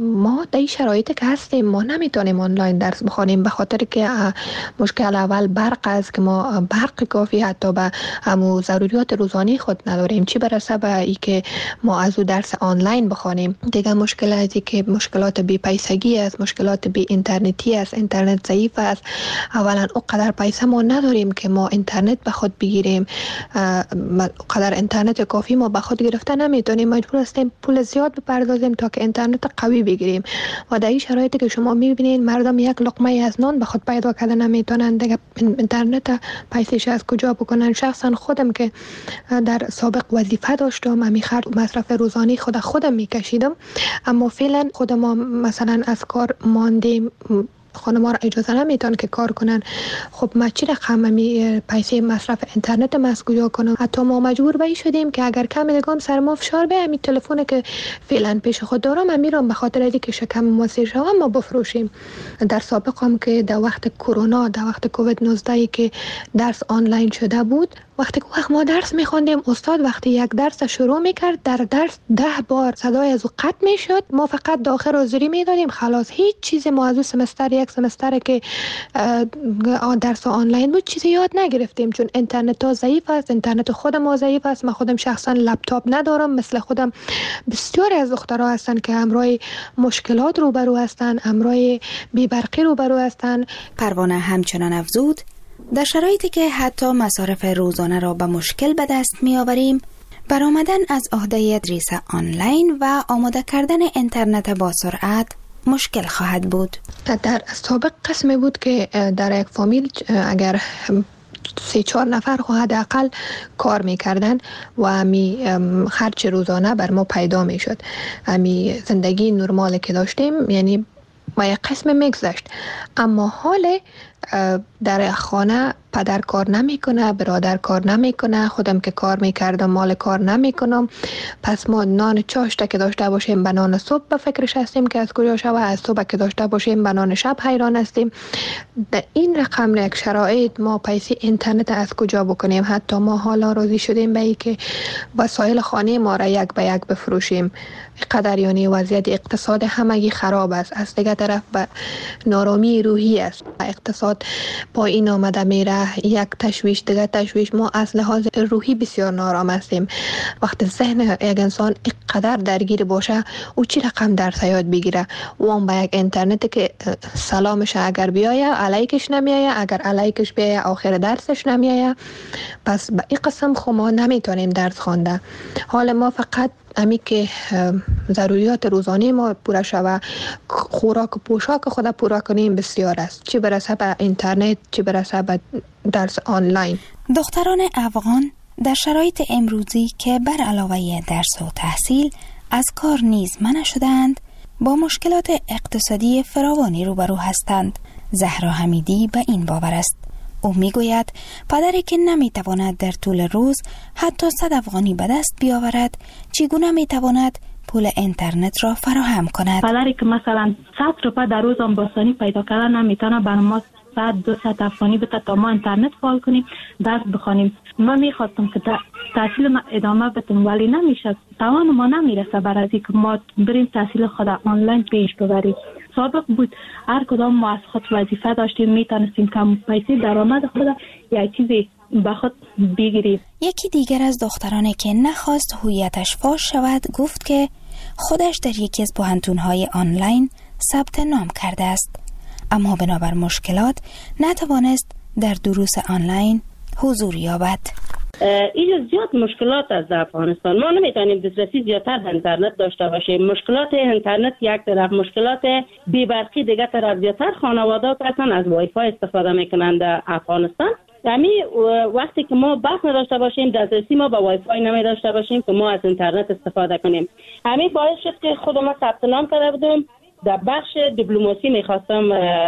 ما در این شرایطی که هستیم ما نمیتونیم آنلاین درس بخوانیم به خاطر که مشکل اول برق است که ما برق کافی حتی به همو ضروریات روزانه خود نداریم، چی برسه به ای که ما از او درس آنلاین بخوانیم. دیگه مشکلاتی که مشکلات بی پیسگی است، مشکلات بی اینترنتی است، اینترنت ضعیف است. اولا اونقدر پیسه ما نداریم که ما اینترنت به خود بگیریم، اونقدر اینترنت کافی ما به خود گرفته نمیتونیم، مجبور هستیم پول زیاد بپردازیم تا که اینترنت قوی بگیریم. و در این شرایطی که شما میبینید مردم یک لقمه از نان به خود پیدا کرده نمیتونن، دیگه اینترنت پیسش از کجا بکنن. شخصا خودم که در سابق وظیفه داشتم، امی خرج و مصرف روزانه خود خودم میکشیدم، اما فعلا خود ما مثلا از کار ماندیم، خانم ها را اجازه نمیتون که کار کنن. خب ما چی رقم می پیسه مصرف اینترنت ما از کجا کنم؟ حتی ما مجبور به شدیم که اگر کم دیگم سر ما فشار به همین تلفن که فعلا پیش خود دارم امیرم به خاطر اینکه شکم موثر شوم ما بفروشیم. در سابق هم که در وقت کرونا، در وقت کووید نوزده که درس آنلاین شده بود، وقتی که وقت ما درس میخوندیم استاد وقتی یک درس شروع میکرد در درس ده بار صدای از او قطع میشد، ما فقط داخل حاضری میدادیم خلاص. هیچ چیز ما از او سمستر یک سمستر که درس آنلاین بود چیزی یاد نگرفتیم، چون اینترنت ها ضعیف است، اینترنت خود ما ضعیف است. من خودم شخصا لپتاپ ندارم، مثل خودم بسیاری از دخترها هستن که همراه مشکلات روبرو هستن، همراه بی‌برقی روبرو هستن. پروانه همچنان افزود در شرایطی که حتی مصارف روزانه را به مشکل به دست می آوریم، برآمدن از عهده تدریس آنلاین و آماده کردن اینترنت با سرعت مشکل خواهد بود. در سابق قسمی بود که در یک فامیل اگر سه چهار نفر خو حداقل کار میکردن و امی خرج روزانه بر ما پیدا میشد، امی زندگی نرمال که داشتیم یعنی ما یک قسم میگذشت. اما حال در خانه پدر کار نمیکنه، برادر کار نمیکنه، خودم که کار میکردم مال کار نمیکنم، پس ما نان چاشته که داشته باشیم به نان صبح به فکرش هستیم که از کجا شوه، از صبح که داشته باشیم به نان شب حیران هستیم. در این رقم یک شرایط ما پیسه اینترنت از کجا بکنیم؟ حتی ما حالا راضی شدیم به این که وسایل خانه ما را یک به یک بفروشیم. قدر یعنی وضعیت اقتصاد همگی خراب است. از دیگه طرف به نارامی روحی است، اقتصاد پایین آمده میره، یک تشویش دیگه تشویش. ما از لحاظ روحی بسیار نارام هستیم. وقتی ذهن یک انسان اینقدر درگیر باشه او چی رقم درس یاد بگیره؟ و هم به یک اینترنت که سلامش اگر بیایه علیکش نمیایه، اگر علیکش بیایه آخر درسش نمیایه، پس به این قسم خو ما نمیتونیم درس خوانده. حال ما فقط امی که ضروریات روزانه ما پورا شوه، خوراک و پوشاک خود پورا کنیم بسیار است، چی برسه به اینترنت، چی برسه به درس آنلاین. دختران افغان در شرایط امروزی که بر علاوه درس و تحصیل از کار نیز منع شدند، با مشکلات اقتصادی فراوانی روبرو هستند. زهرا حمیدی به این باور است. او میگوید پدری که نمیتواند در طول روز حتی صد افغانی به دست بیاورد، چگونه میتواند پول اینترنت را فراهم کند؟ پدری که مثلا صد روپیه در روز هم باسانی پیدا کردن نمیتونه، برای ما صد دو صد افغانی بده تا ما اینترنت فعال کنیم درس بخوانیم. ما میخواستم که تحصیل ما ادامه بدم ولی نمیشه، توان ما نمیرسه برای اینکه ما بریم تحصیل خود آنلاین پیش ببریم. سابق بود هر کدام ما از خود وظیفه داشتیم، میتونستیم کم پیسه درآمد خود یک چیزی به خود بگیریم. یکی دیگر از دخترانی که نخواست هویتش فاش شود گفت که خودش در یکی از پوهنتون‌های آنلاین ثبت نام کرده است، اما بنابر مشکلات نتوانست در دروس آنلاین حضور یابد. این زیاد مشکلات از افغانستان، ما نمیتونیم دسترسی زیادتر به اینترنت داشته باشیم. مشکلات اینترنت یک طرف، مشکلات بی‌برقی دیگه طرف. زیادتر خانواده‌ها اصلا از وای فای استفاده میکنند در افغانستان. یعنی وقتی که ما بحث نداشته باشیم، دسترسی ما به وای فای نمی داشته باشیم که ما از اینترنت استفاده کنیم. همین باعث شد که خود ما ثبت نام کرده بودم در بخش دیپلماسی، میخواستم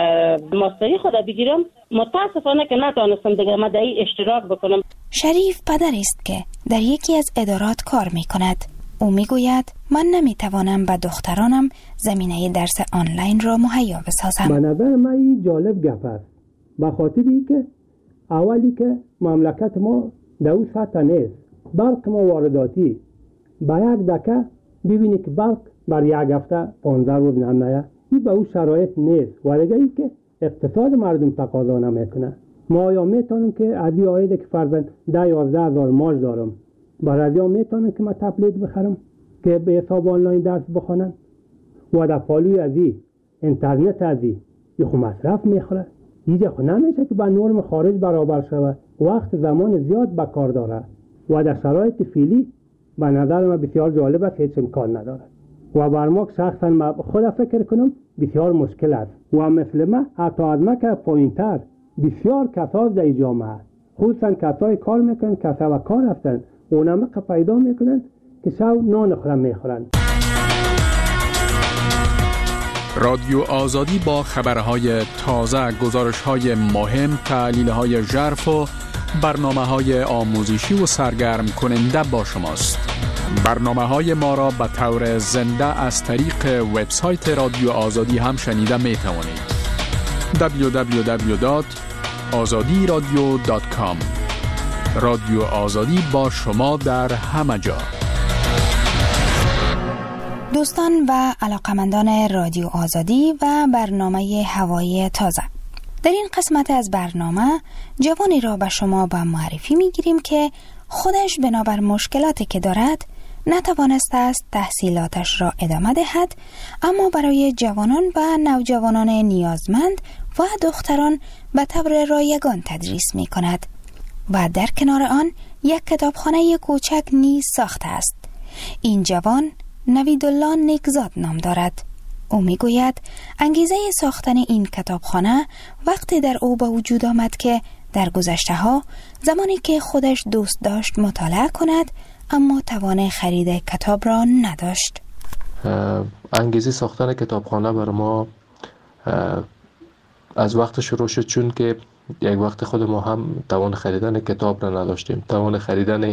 ماستری خود بگیرم، متاسفانه که نتونستم دیگه ما در این اشتراک بکنم. شریف پدری است که در یکی از ادارات کار میکند. او میگوید من نمیتوانم به دخترانم زمینه درس آنلاین را مهیا بسازم. به نظر من این جالب گپ است، به خاطری که اولی که مملکت ما در سطح نیست، برق ما وارداتی، با یک دکه ببینی که برق بر یک هفته پانزده روز نمیه. این به اون شرایط نیست و دیگه ای که اقتصاد مردم تقاضا نمیکنه. ما آیا میتونیم که عدی آیده که فرزند ده یازده هزار ماش دارم برای یا میتونم که من تبلیغ بخرم که به حساب آنلاین درس بخونن و در پالوی ازی اینترنت ازی یه خو مصرف میخوره. اینجا خو نمیشه که با نرم خارج برابر شود. وقت زمان زیاد به کار داره و در شرایط فعلی به نظر من بسیار جالب است، هیچ امکان نداره و بر ما شخصا ما خود فکر کنم بسیار مشکل است و مثل ما حتی از ما که پایین‌تر بسیار کسا در جامعه خصوصا کسای کار میکنن، کسا و کار هستن اونم که پیدا میکنن که شب نان خورم میخورن. رادیو آزادی با خبرهای تازه، گزارش‌های مهم، تحلیل‌های ژرف و برنامه‌های آموزشی و سرگرم کننده با شماست. برنامه‌های ما را به طور زنده از طریق وبسایت رادیو آزادی هم شنیده می‌توانید. دبلیو دبلیو دبلیو دات آزادی رادیو دات کام. رادیو آزادی با شما در همه جا. دوستان و علاقمندان رادیو آزادی و برنامه هوایی تازه، در این قسمت از برنامه جوانی را به شما به معرفی می گیریم که خودش بنابر مشکلاتی که دارد نتوانسته است تحصیلاتش را ادامه دهد، اما برای جوانان و نوجوانان نیازمند و دختران به طور رایگان تدریس می کند و در کنار آن یک کتابخانه کوچک نیز ساخته است. این جوان نویدالله نیکزاد نام دارد. او می گوید انگیزه ساختن این کتابخانه وقتی در او به وجود آمد که در گذشته ها زمانی که خودش دوست داشت مطالعه کند اما توان خرید کتاب را نداشت. انگیزه ساختن کتابخانه بر ما از وقت شروع شد، چون که یک وقت خود ما هم توان خریدن کتاب را نداشتیم. توان خریدن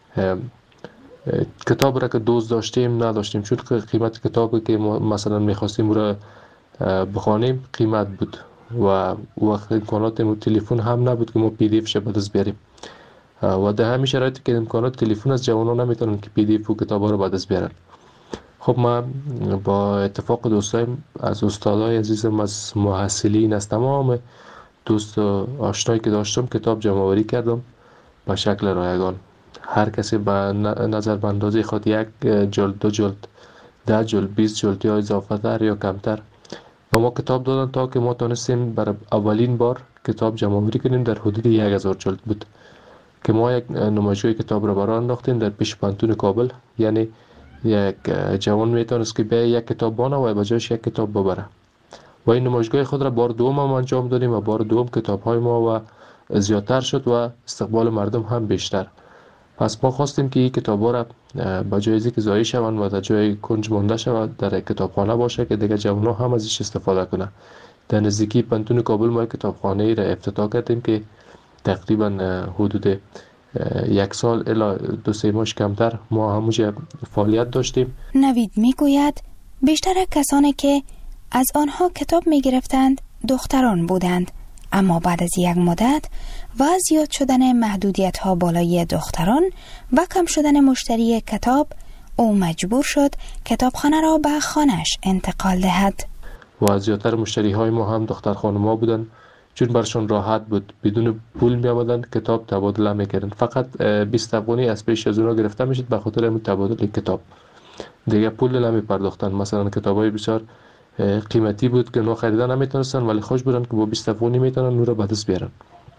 کتاب را که دوست داشتیم نداشتیم، چون که قیمت کتابی که ما مثلا میخواستیم را بخوانیم قیمت بود و وقت امکانات تلفن هم نبود که ما پی دی اف ش به دست بیاریم و در همین شرایطی که امکانات تلفن از جوانان نمیتونن که پی دی اف و کتابا رو به دست بیارن. خب ما با اتفاق دوستایم از استادای عزیزم، از محصلین، از تمام دوست و آشنایی که داشتم کتاب جمع آوری کردم به شکل رایگان. هر کسی به نظر به اندازه خود یک جلد، دو جلد، ده جلد، بیست جلد یا اضافه تر یا کمتر و ما کتاب دادن تا که ما تونستیم برای اولین بار کتاب جمع آوری کنیم. در حدود یک هزار جلد بود که ما یک نمایشگاه کتاب را برای انداختیم در پیش پانتون کابل. یعنی یک جوان میتونست که به یک کتاب بانه و بجایش یک کتاب ببره و این نمایشگاه خود را بار دوم هم انجام دادیم و بار دوم کتاب های ما و زیادتر شد و استقبال مردم هم بیشتر. پس ما خواستیم که این کتاب ها را بجای از اینکه ضایع شوند و در جای کنج مانده شود در کتابخانه باشه که دیگه جوان ها هم ازش استفاده کنه. در نزدیکی پانتون کابل ما کتابخانه ای را افتتاح کردیم که تقریبا حدود یک سال الی دو سه ماه کمتر ما همونجا فعالیت داشتیم. نوید میگوید بیشتر کسانی که از آنها کتاب میگرفتند دختران بودند، اما بعد از یک مدت و زیاد شدن محدودیت ها بالای دختران و کم شدن مشتری کتاب، او مجبور شد کتابخانه را به خانه‌اش انتقال دهد. و زیادتر مشتری های ما هم دختر خانم‌ها بودند، چون برشون راحت بود، بدون پول می آمدن کتاب تبادله میکردن. فقط بیست افغانی از پیش از اونا گرفته میشد به خاطر همین تبادل کتاب، دیگه پول نمی پرداختن. مثلا کتابای بسیار قیمتی بود که نو خریدن نمیتونستن ولی خوش بودن که با بیست افغانی میتونن نو را به دست بیارن.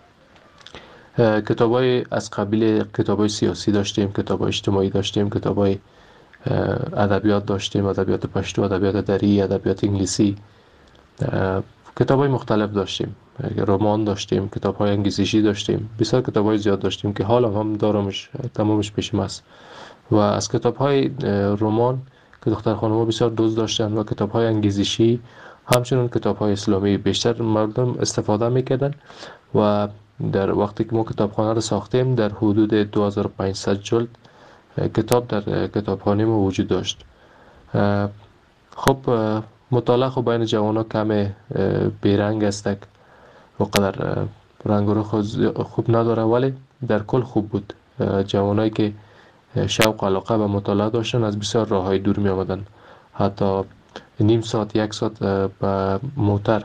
کتابای از قبیل کتابای سیاسی داشتیم، کتابای اجتماعی داشتیم، کتابای ادبیات داشتیم، ادبیات پشتو، ادبیات دری، ادبیات انگلیسی، کتابای مختلف داشتیم، رمان داشتیم، کتاب‌های انگیزشی داشتیم، بسیار کتاب‌های زیاد داشتیم که حالا هم دارمش، تمامش پیشم است. و از کتاب‌های رمان که دختر خانم‌ها بسیار دوست داشتن و کتاب‌های انگیزشی، همچنین کتاب‌های اسلامی بیشتر مردم استفاده می‌کردن و در وقتی که ما کتابخانه رو ساختیم در حدود دو هزار و پانصد جلد کتاب در کتابخانه ما وجود داشت. خب مطالعه خب بین جوان‌ها کم بیرنگ است، وقدر رنگ رو خوب نداره ولی در کل خوب بود. جوانایی که شوق علاقه به مطالعه داشتن از بسیار راههای دور می آمدن. حتی نیم ساعت یک ساعت به موتر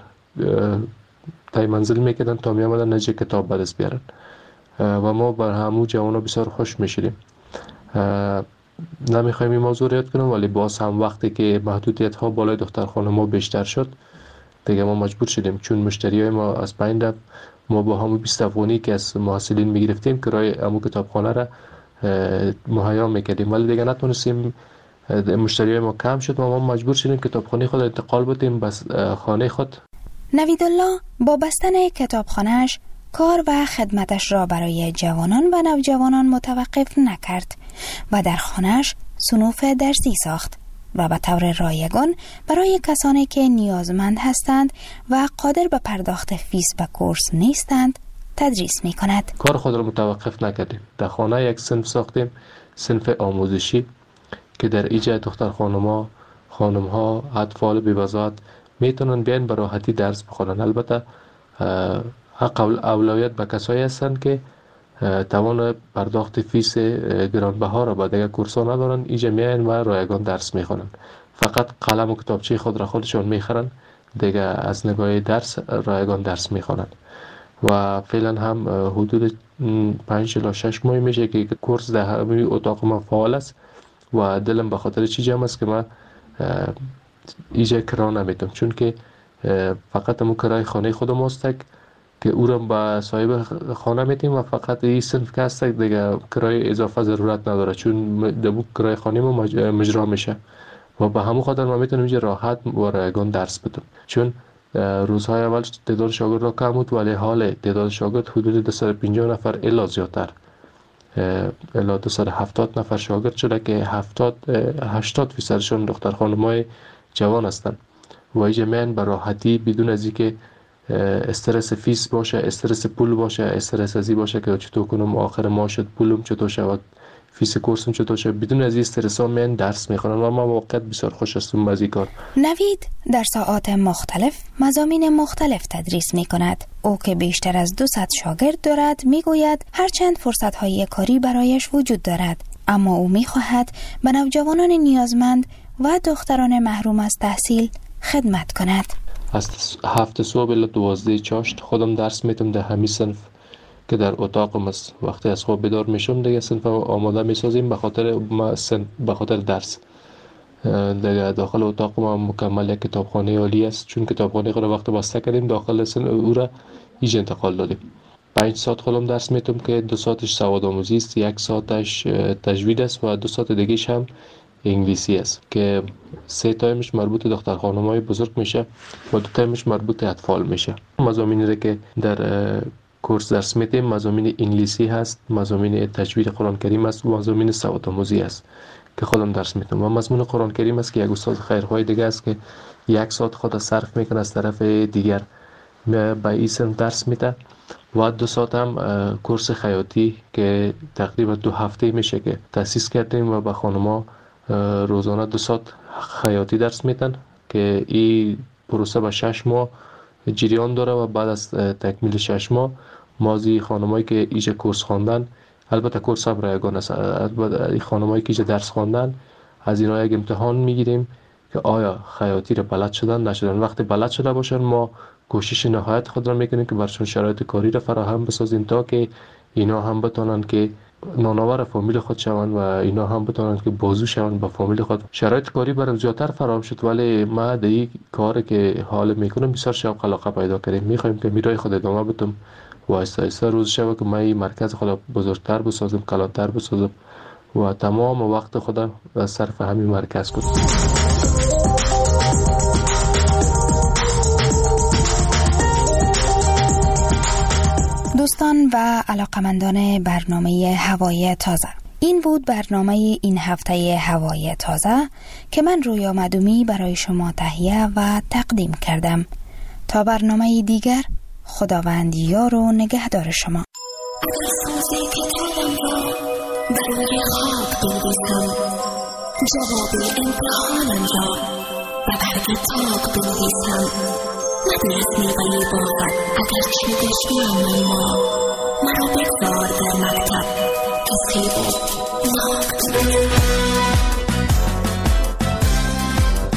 تای منزل میکردن تا می آمدن نجه کتاب به دست بیارن و ما بر همو جوانا بسیار خوش میشدیم. نمیخوایم این موضوع رو یاد کنم، ولی باز هم وقتی که محدودیت ها بالای دخترخانه ما بیشتر شد دیگه ما مجبور شدیم، چون مشتری های ما از پایین رفت، ما با همون بیست افغانی که از محصلین میگرفتیم کرایه همون کتابخانه را مهیا میکردیم، ولی دیگه نتونستیم، مشتری های ما کم شد و ما مجبور شدیم کتابخانه خود انتقال بدیم بس خانه خود. نویدالله با بستن کتابخانه‌اش کار و خدمتش را برای جوانان و نوجوانان متوقف نکرد و در خانه‌اش صنوف درسی ساخت و به طور رایگان برای کسانی که نیازمند هستند و قادر به پرداخت فیس و کورس نیستند تدریس می کند. کار خود را متوقف نکردیم. در خانه یک صنف ساختیم، صنف آموزشی که در ایجا دختر خانم‌ها، خانم‌ها، اطفال بی‌وضاحت میتونن بیان به راحتی درس بخونن. البته حق اولویت به کسایی هستند که توان پرداخت فیس گرانبها را با دیگر کورس‌ها ندارن، ایجا میان و رایگان درس میخونن. فقط قلم و کتابچه خود را خودشون میخرن، دیگه از نگاه درس رایگان درس میخونن. و فعلا هم حدود پنج تا شش ماه میشه که کورس در همین اتاق ما فعال است و دلم به خاطر چی جمع است که من ایجا کرا نمیتونم، چون که فقط همون کرای خانه خودم است که او را با صاحب خانه میتیم و فقط این صنف که هست دیگه کرای اضافه ضرورت نداره، چون دبو کرای خانه ما مجرا میشه و به همون خاطر ما میتونیم اینجا راحت و رایگان درس بدم. چون روزهای اول تعداد شاگرد را کم بود، ولی حال تعداد شاگرد حدود دویست و پنجاه نفر الا زیادتر، الا دویست و هفتاد نفر شاگرد شده که هفتاد هشتاد فیصدشون دختر خانم‌های جوان هستند و اینجا من به راحتی بدون از اینکه استرس فیس باشه، استرس پول باشه، استرس ازی باشه که چطور کنم آخر ماه شد پولم چطور شود، فیس کورسم چطور شد، بدون از این استرس ها من درس میخونم و ما واقعا بسیار خوش هستم از این کار. نوید در ساعات مختلف مضامین مختلف تدریس میکند. او که بیشتر از دویست شاگرد دارد میگوید هرچند فرصت های کاری برایش وجود دارد، اما او میخواهد به نوجوانان نیازمند و دختران محروم از تحصیل خدمت کند. از هفت صبح الی دوازده چاشت خودم درس میتم در همین صنف که در اتاقم است. وقتی از خواب بیدار میشم دیگه صنف آماده میسازیم به خاطر به خاطر درس. دیگه داخل اتاق ما مکمل یک کتابخانه عالی است، چون کتابخانه خود وقت بسته کردیم داخل صنف او را ایج انتقال دادیم. پنج ساعت خودم درس میتم که دو ساعتش سواد آموزی است، یک ساعتش تجوید است و دو ساعت دیگه‌ش هم انگلیسی است که سه تایمش مربوط دختر خانم‌های بزرگ میشه و دو تایمش مربوط اطفال میشه. مضامینی را که در کورس درس میدیم مضامین انگلیسی هست، مضامین تجوید قرآن کریم است و مضامین سواد آموزی است که خودم درس میدم. و مضمون قرآن کریم است که یک استاد خیرخواه دیگه است که یک ساعت خود صرف میکنه از طرف دیگر به این صنف درس میده و دو ساعت هم کورس خیاطی که تقریبا دو هفته میشه که تأسیس کردیم و به خانم‌ها روزانه دو ساعت خیاطی درس میدن که این پروسه به شش ماه جریان داره و بعد از تکمیل شش ماه مازی خانمایی که ایجا کورس خواندن، البته کورس هم رایگان است، البته خانمایی که ایجا درس خواندن از اینا یک امتحان میگیریم که آیا خیاطی رو بلد شدن نشدن. وقتی بلد شده باشن ما کوشش نهایت خود را میکنیم که برشون شرایط کاری را فراهم بسازیم تا که اینا هم بتونن که نانآور فامیل خود شوند و اینا هم بتونن که بازو شوند با فامیل خود. شرایط کاری برام زیادتر فراهم شد، ولی ما در این کاری که حال میکنم بسیار شوق علاقه پیدا کردیم. میخوایم که میرای خود ادامه بدم و آهسته آهسته روز شب که ما این مرکز خود بزرگتر بسازم، کلانتر بسازم و تمام وقت خود صرف همین مرکز کنم. دوستان و علاقمندان برنامه هوای تازه، این بود برنامه این هفته هوای تازه که من رویا مدومی برای شما تهیه و تقدیم کردم. تا برنامه دیگر، خداوند یار و نگهدار شما. جواب امتحانم را و بر کتاب بنویسم، ندرس میوه باغت اگر چه دشمنم ما، مرا بگذار در مکتب تسخیر و نقد.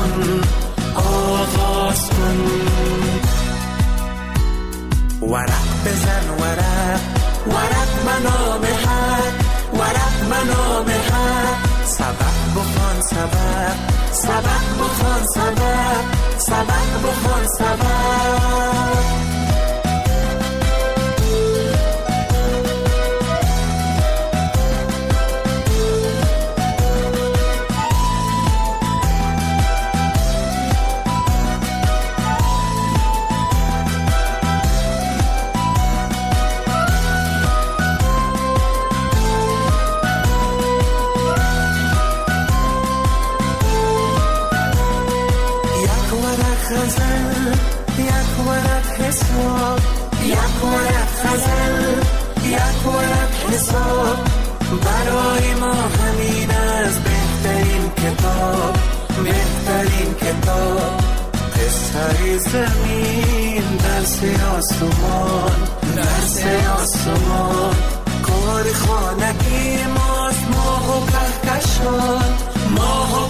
کن آغاز کن ورق بزن ورق ورق منام حق ورق منام حق سبق بخوان سبق سبق بخوان سبق سبق بخوان سبق یک ورق غزل یک ورق حساب برای ما همین از بهترین کتاب بهترین کتاب قصه زمین درس آسمان درس آسمان کار خانگی ماست ماه و کهکشان ماه و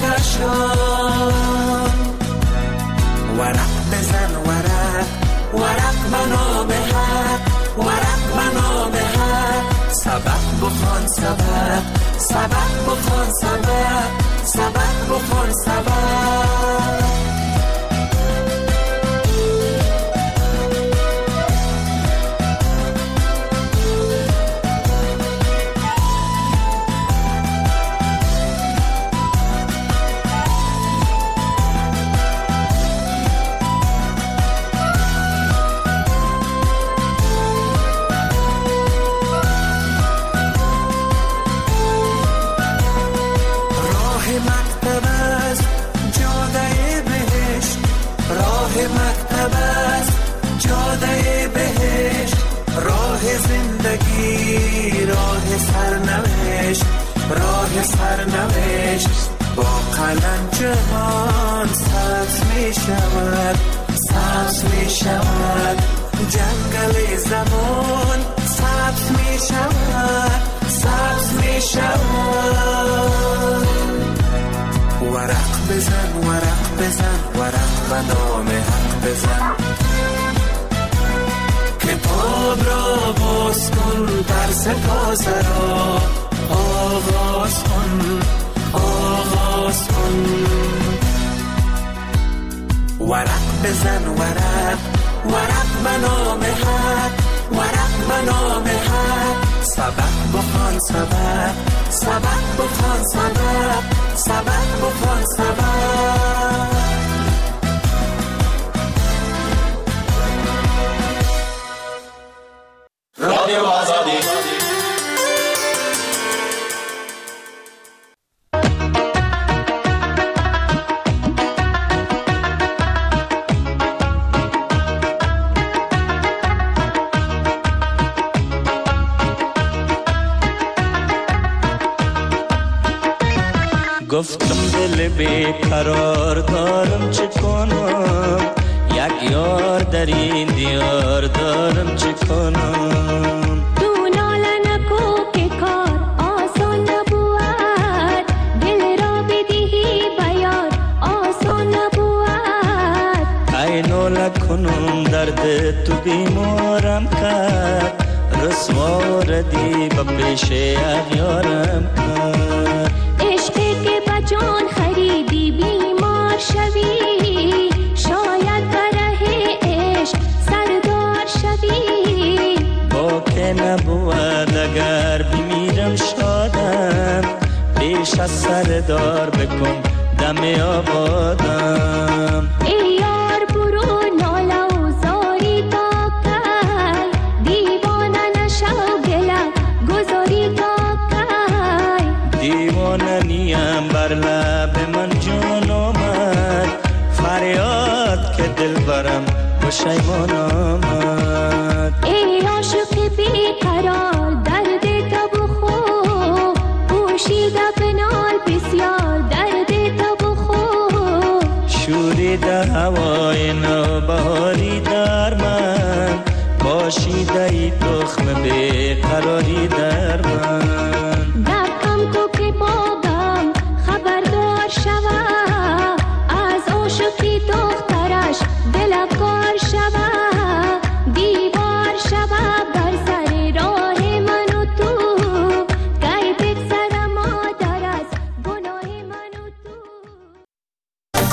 کهکشان ورق بزن ورق ورق منام حق ورق منام حق سبق بخوان سبق سبق بخوان سبق سبق بخوان سبق راه سرنوشت راه سرنوشت با قلم جهان سبز می شود سبز می شود جنگل زمان سبز می شود سبز می شود ورق بزن ورق بزن ورق و نام حق بزن کتاب را باز کن درس تازه را آغاز کن آغاز کن ورق بزن ورق ورق منام حق ورق منام حق سبق بخوان سبق سبق بخوان سبق سبق بخوان سبق رادیو آزادی گفتم دل بیقرار دارم چه کنم یک یار در این دیار دارم چه کنم تو ناله نکو که کار آسان نبود دل را بدهی بیار آسان نبود ای ناله کنم درد تو بیمارم کرد رسوا ردی با پیش اغیارم کرد عشقی که بجان خریدی بیمار شوی شاید بره عشق سردار شوی با که نبود اگر بمیرم شادم پیش از سردار بکن دم آبادم ای یار برو ناله و زاری تا کی دیوانه نشو گله گذاری تا کی دیوانه نیم بر لب من جان آمد فریاد که دل برم پشیمان آمد ای عاشق بیقرار درد تو بخور پوشیده بنال بسیار درد تو بخور شوریده هوای نوبهاری در من باشیده ای تخم بیقراری در من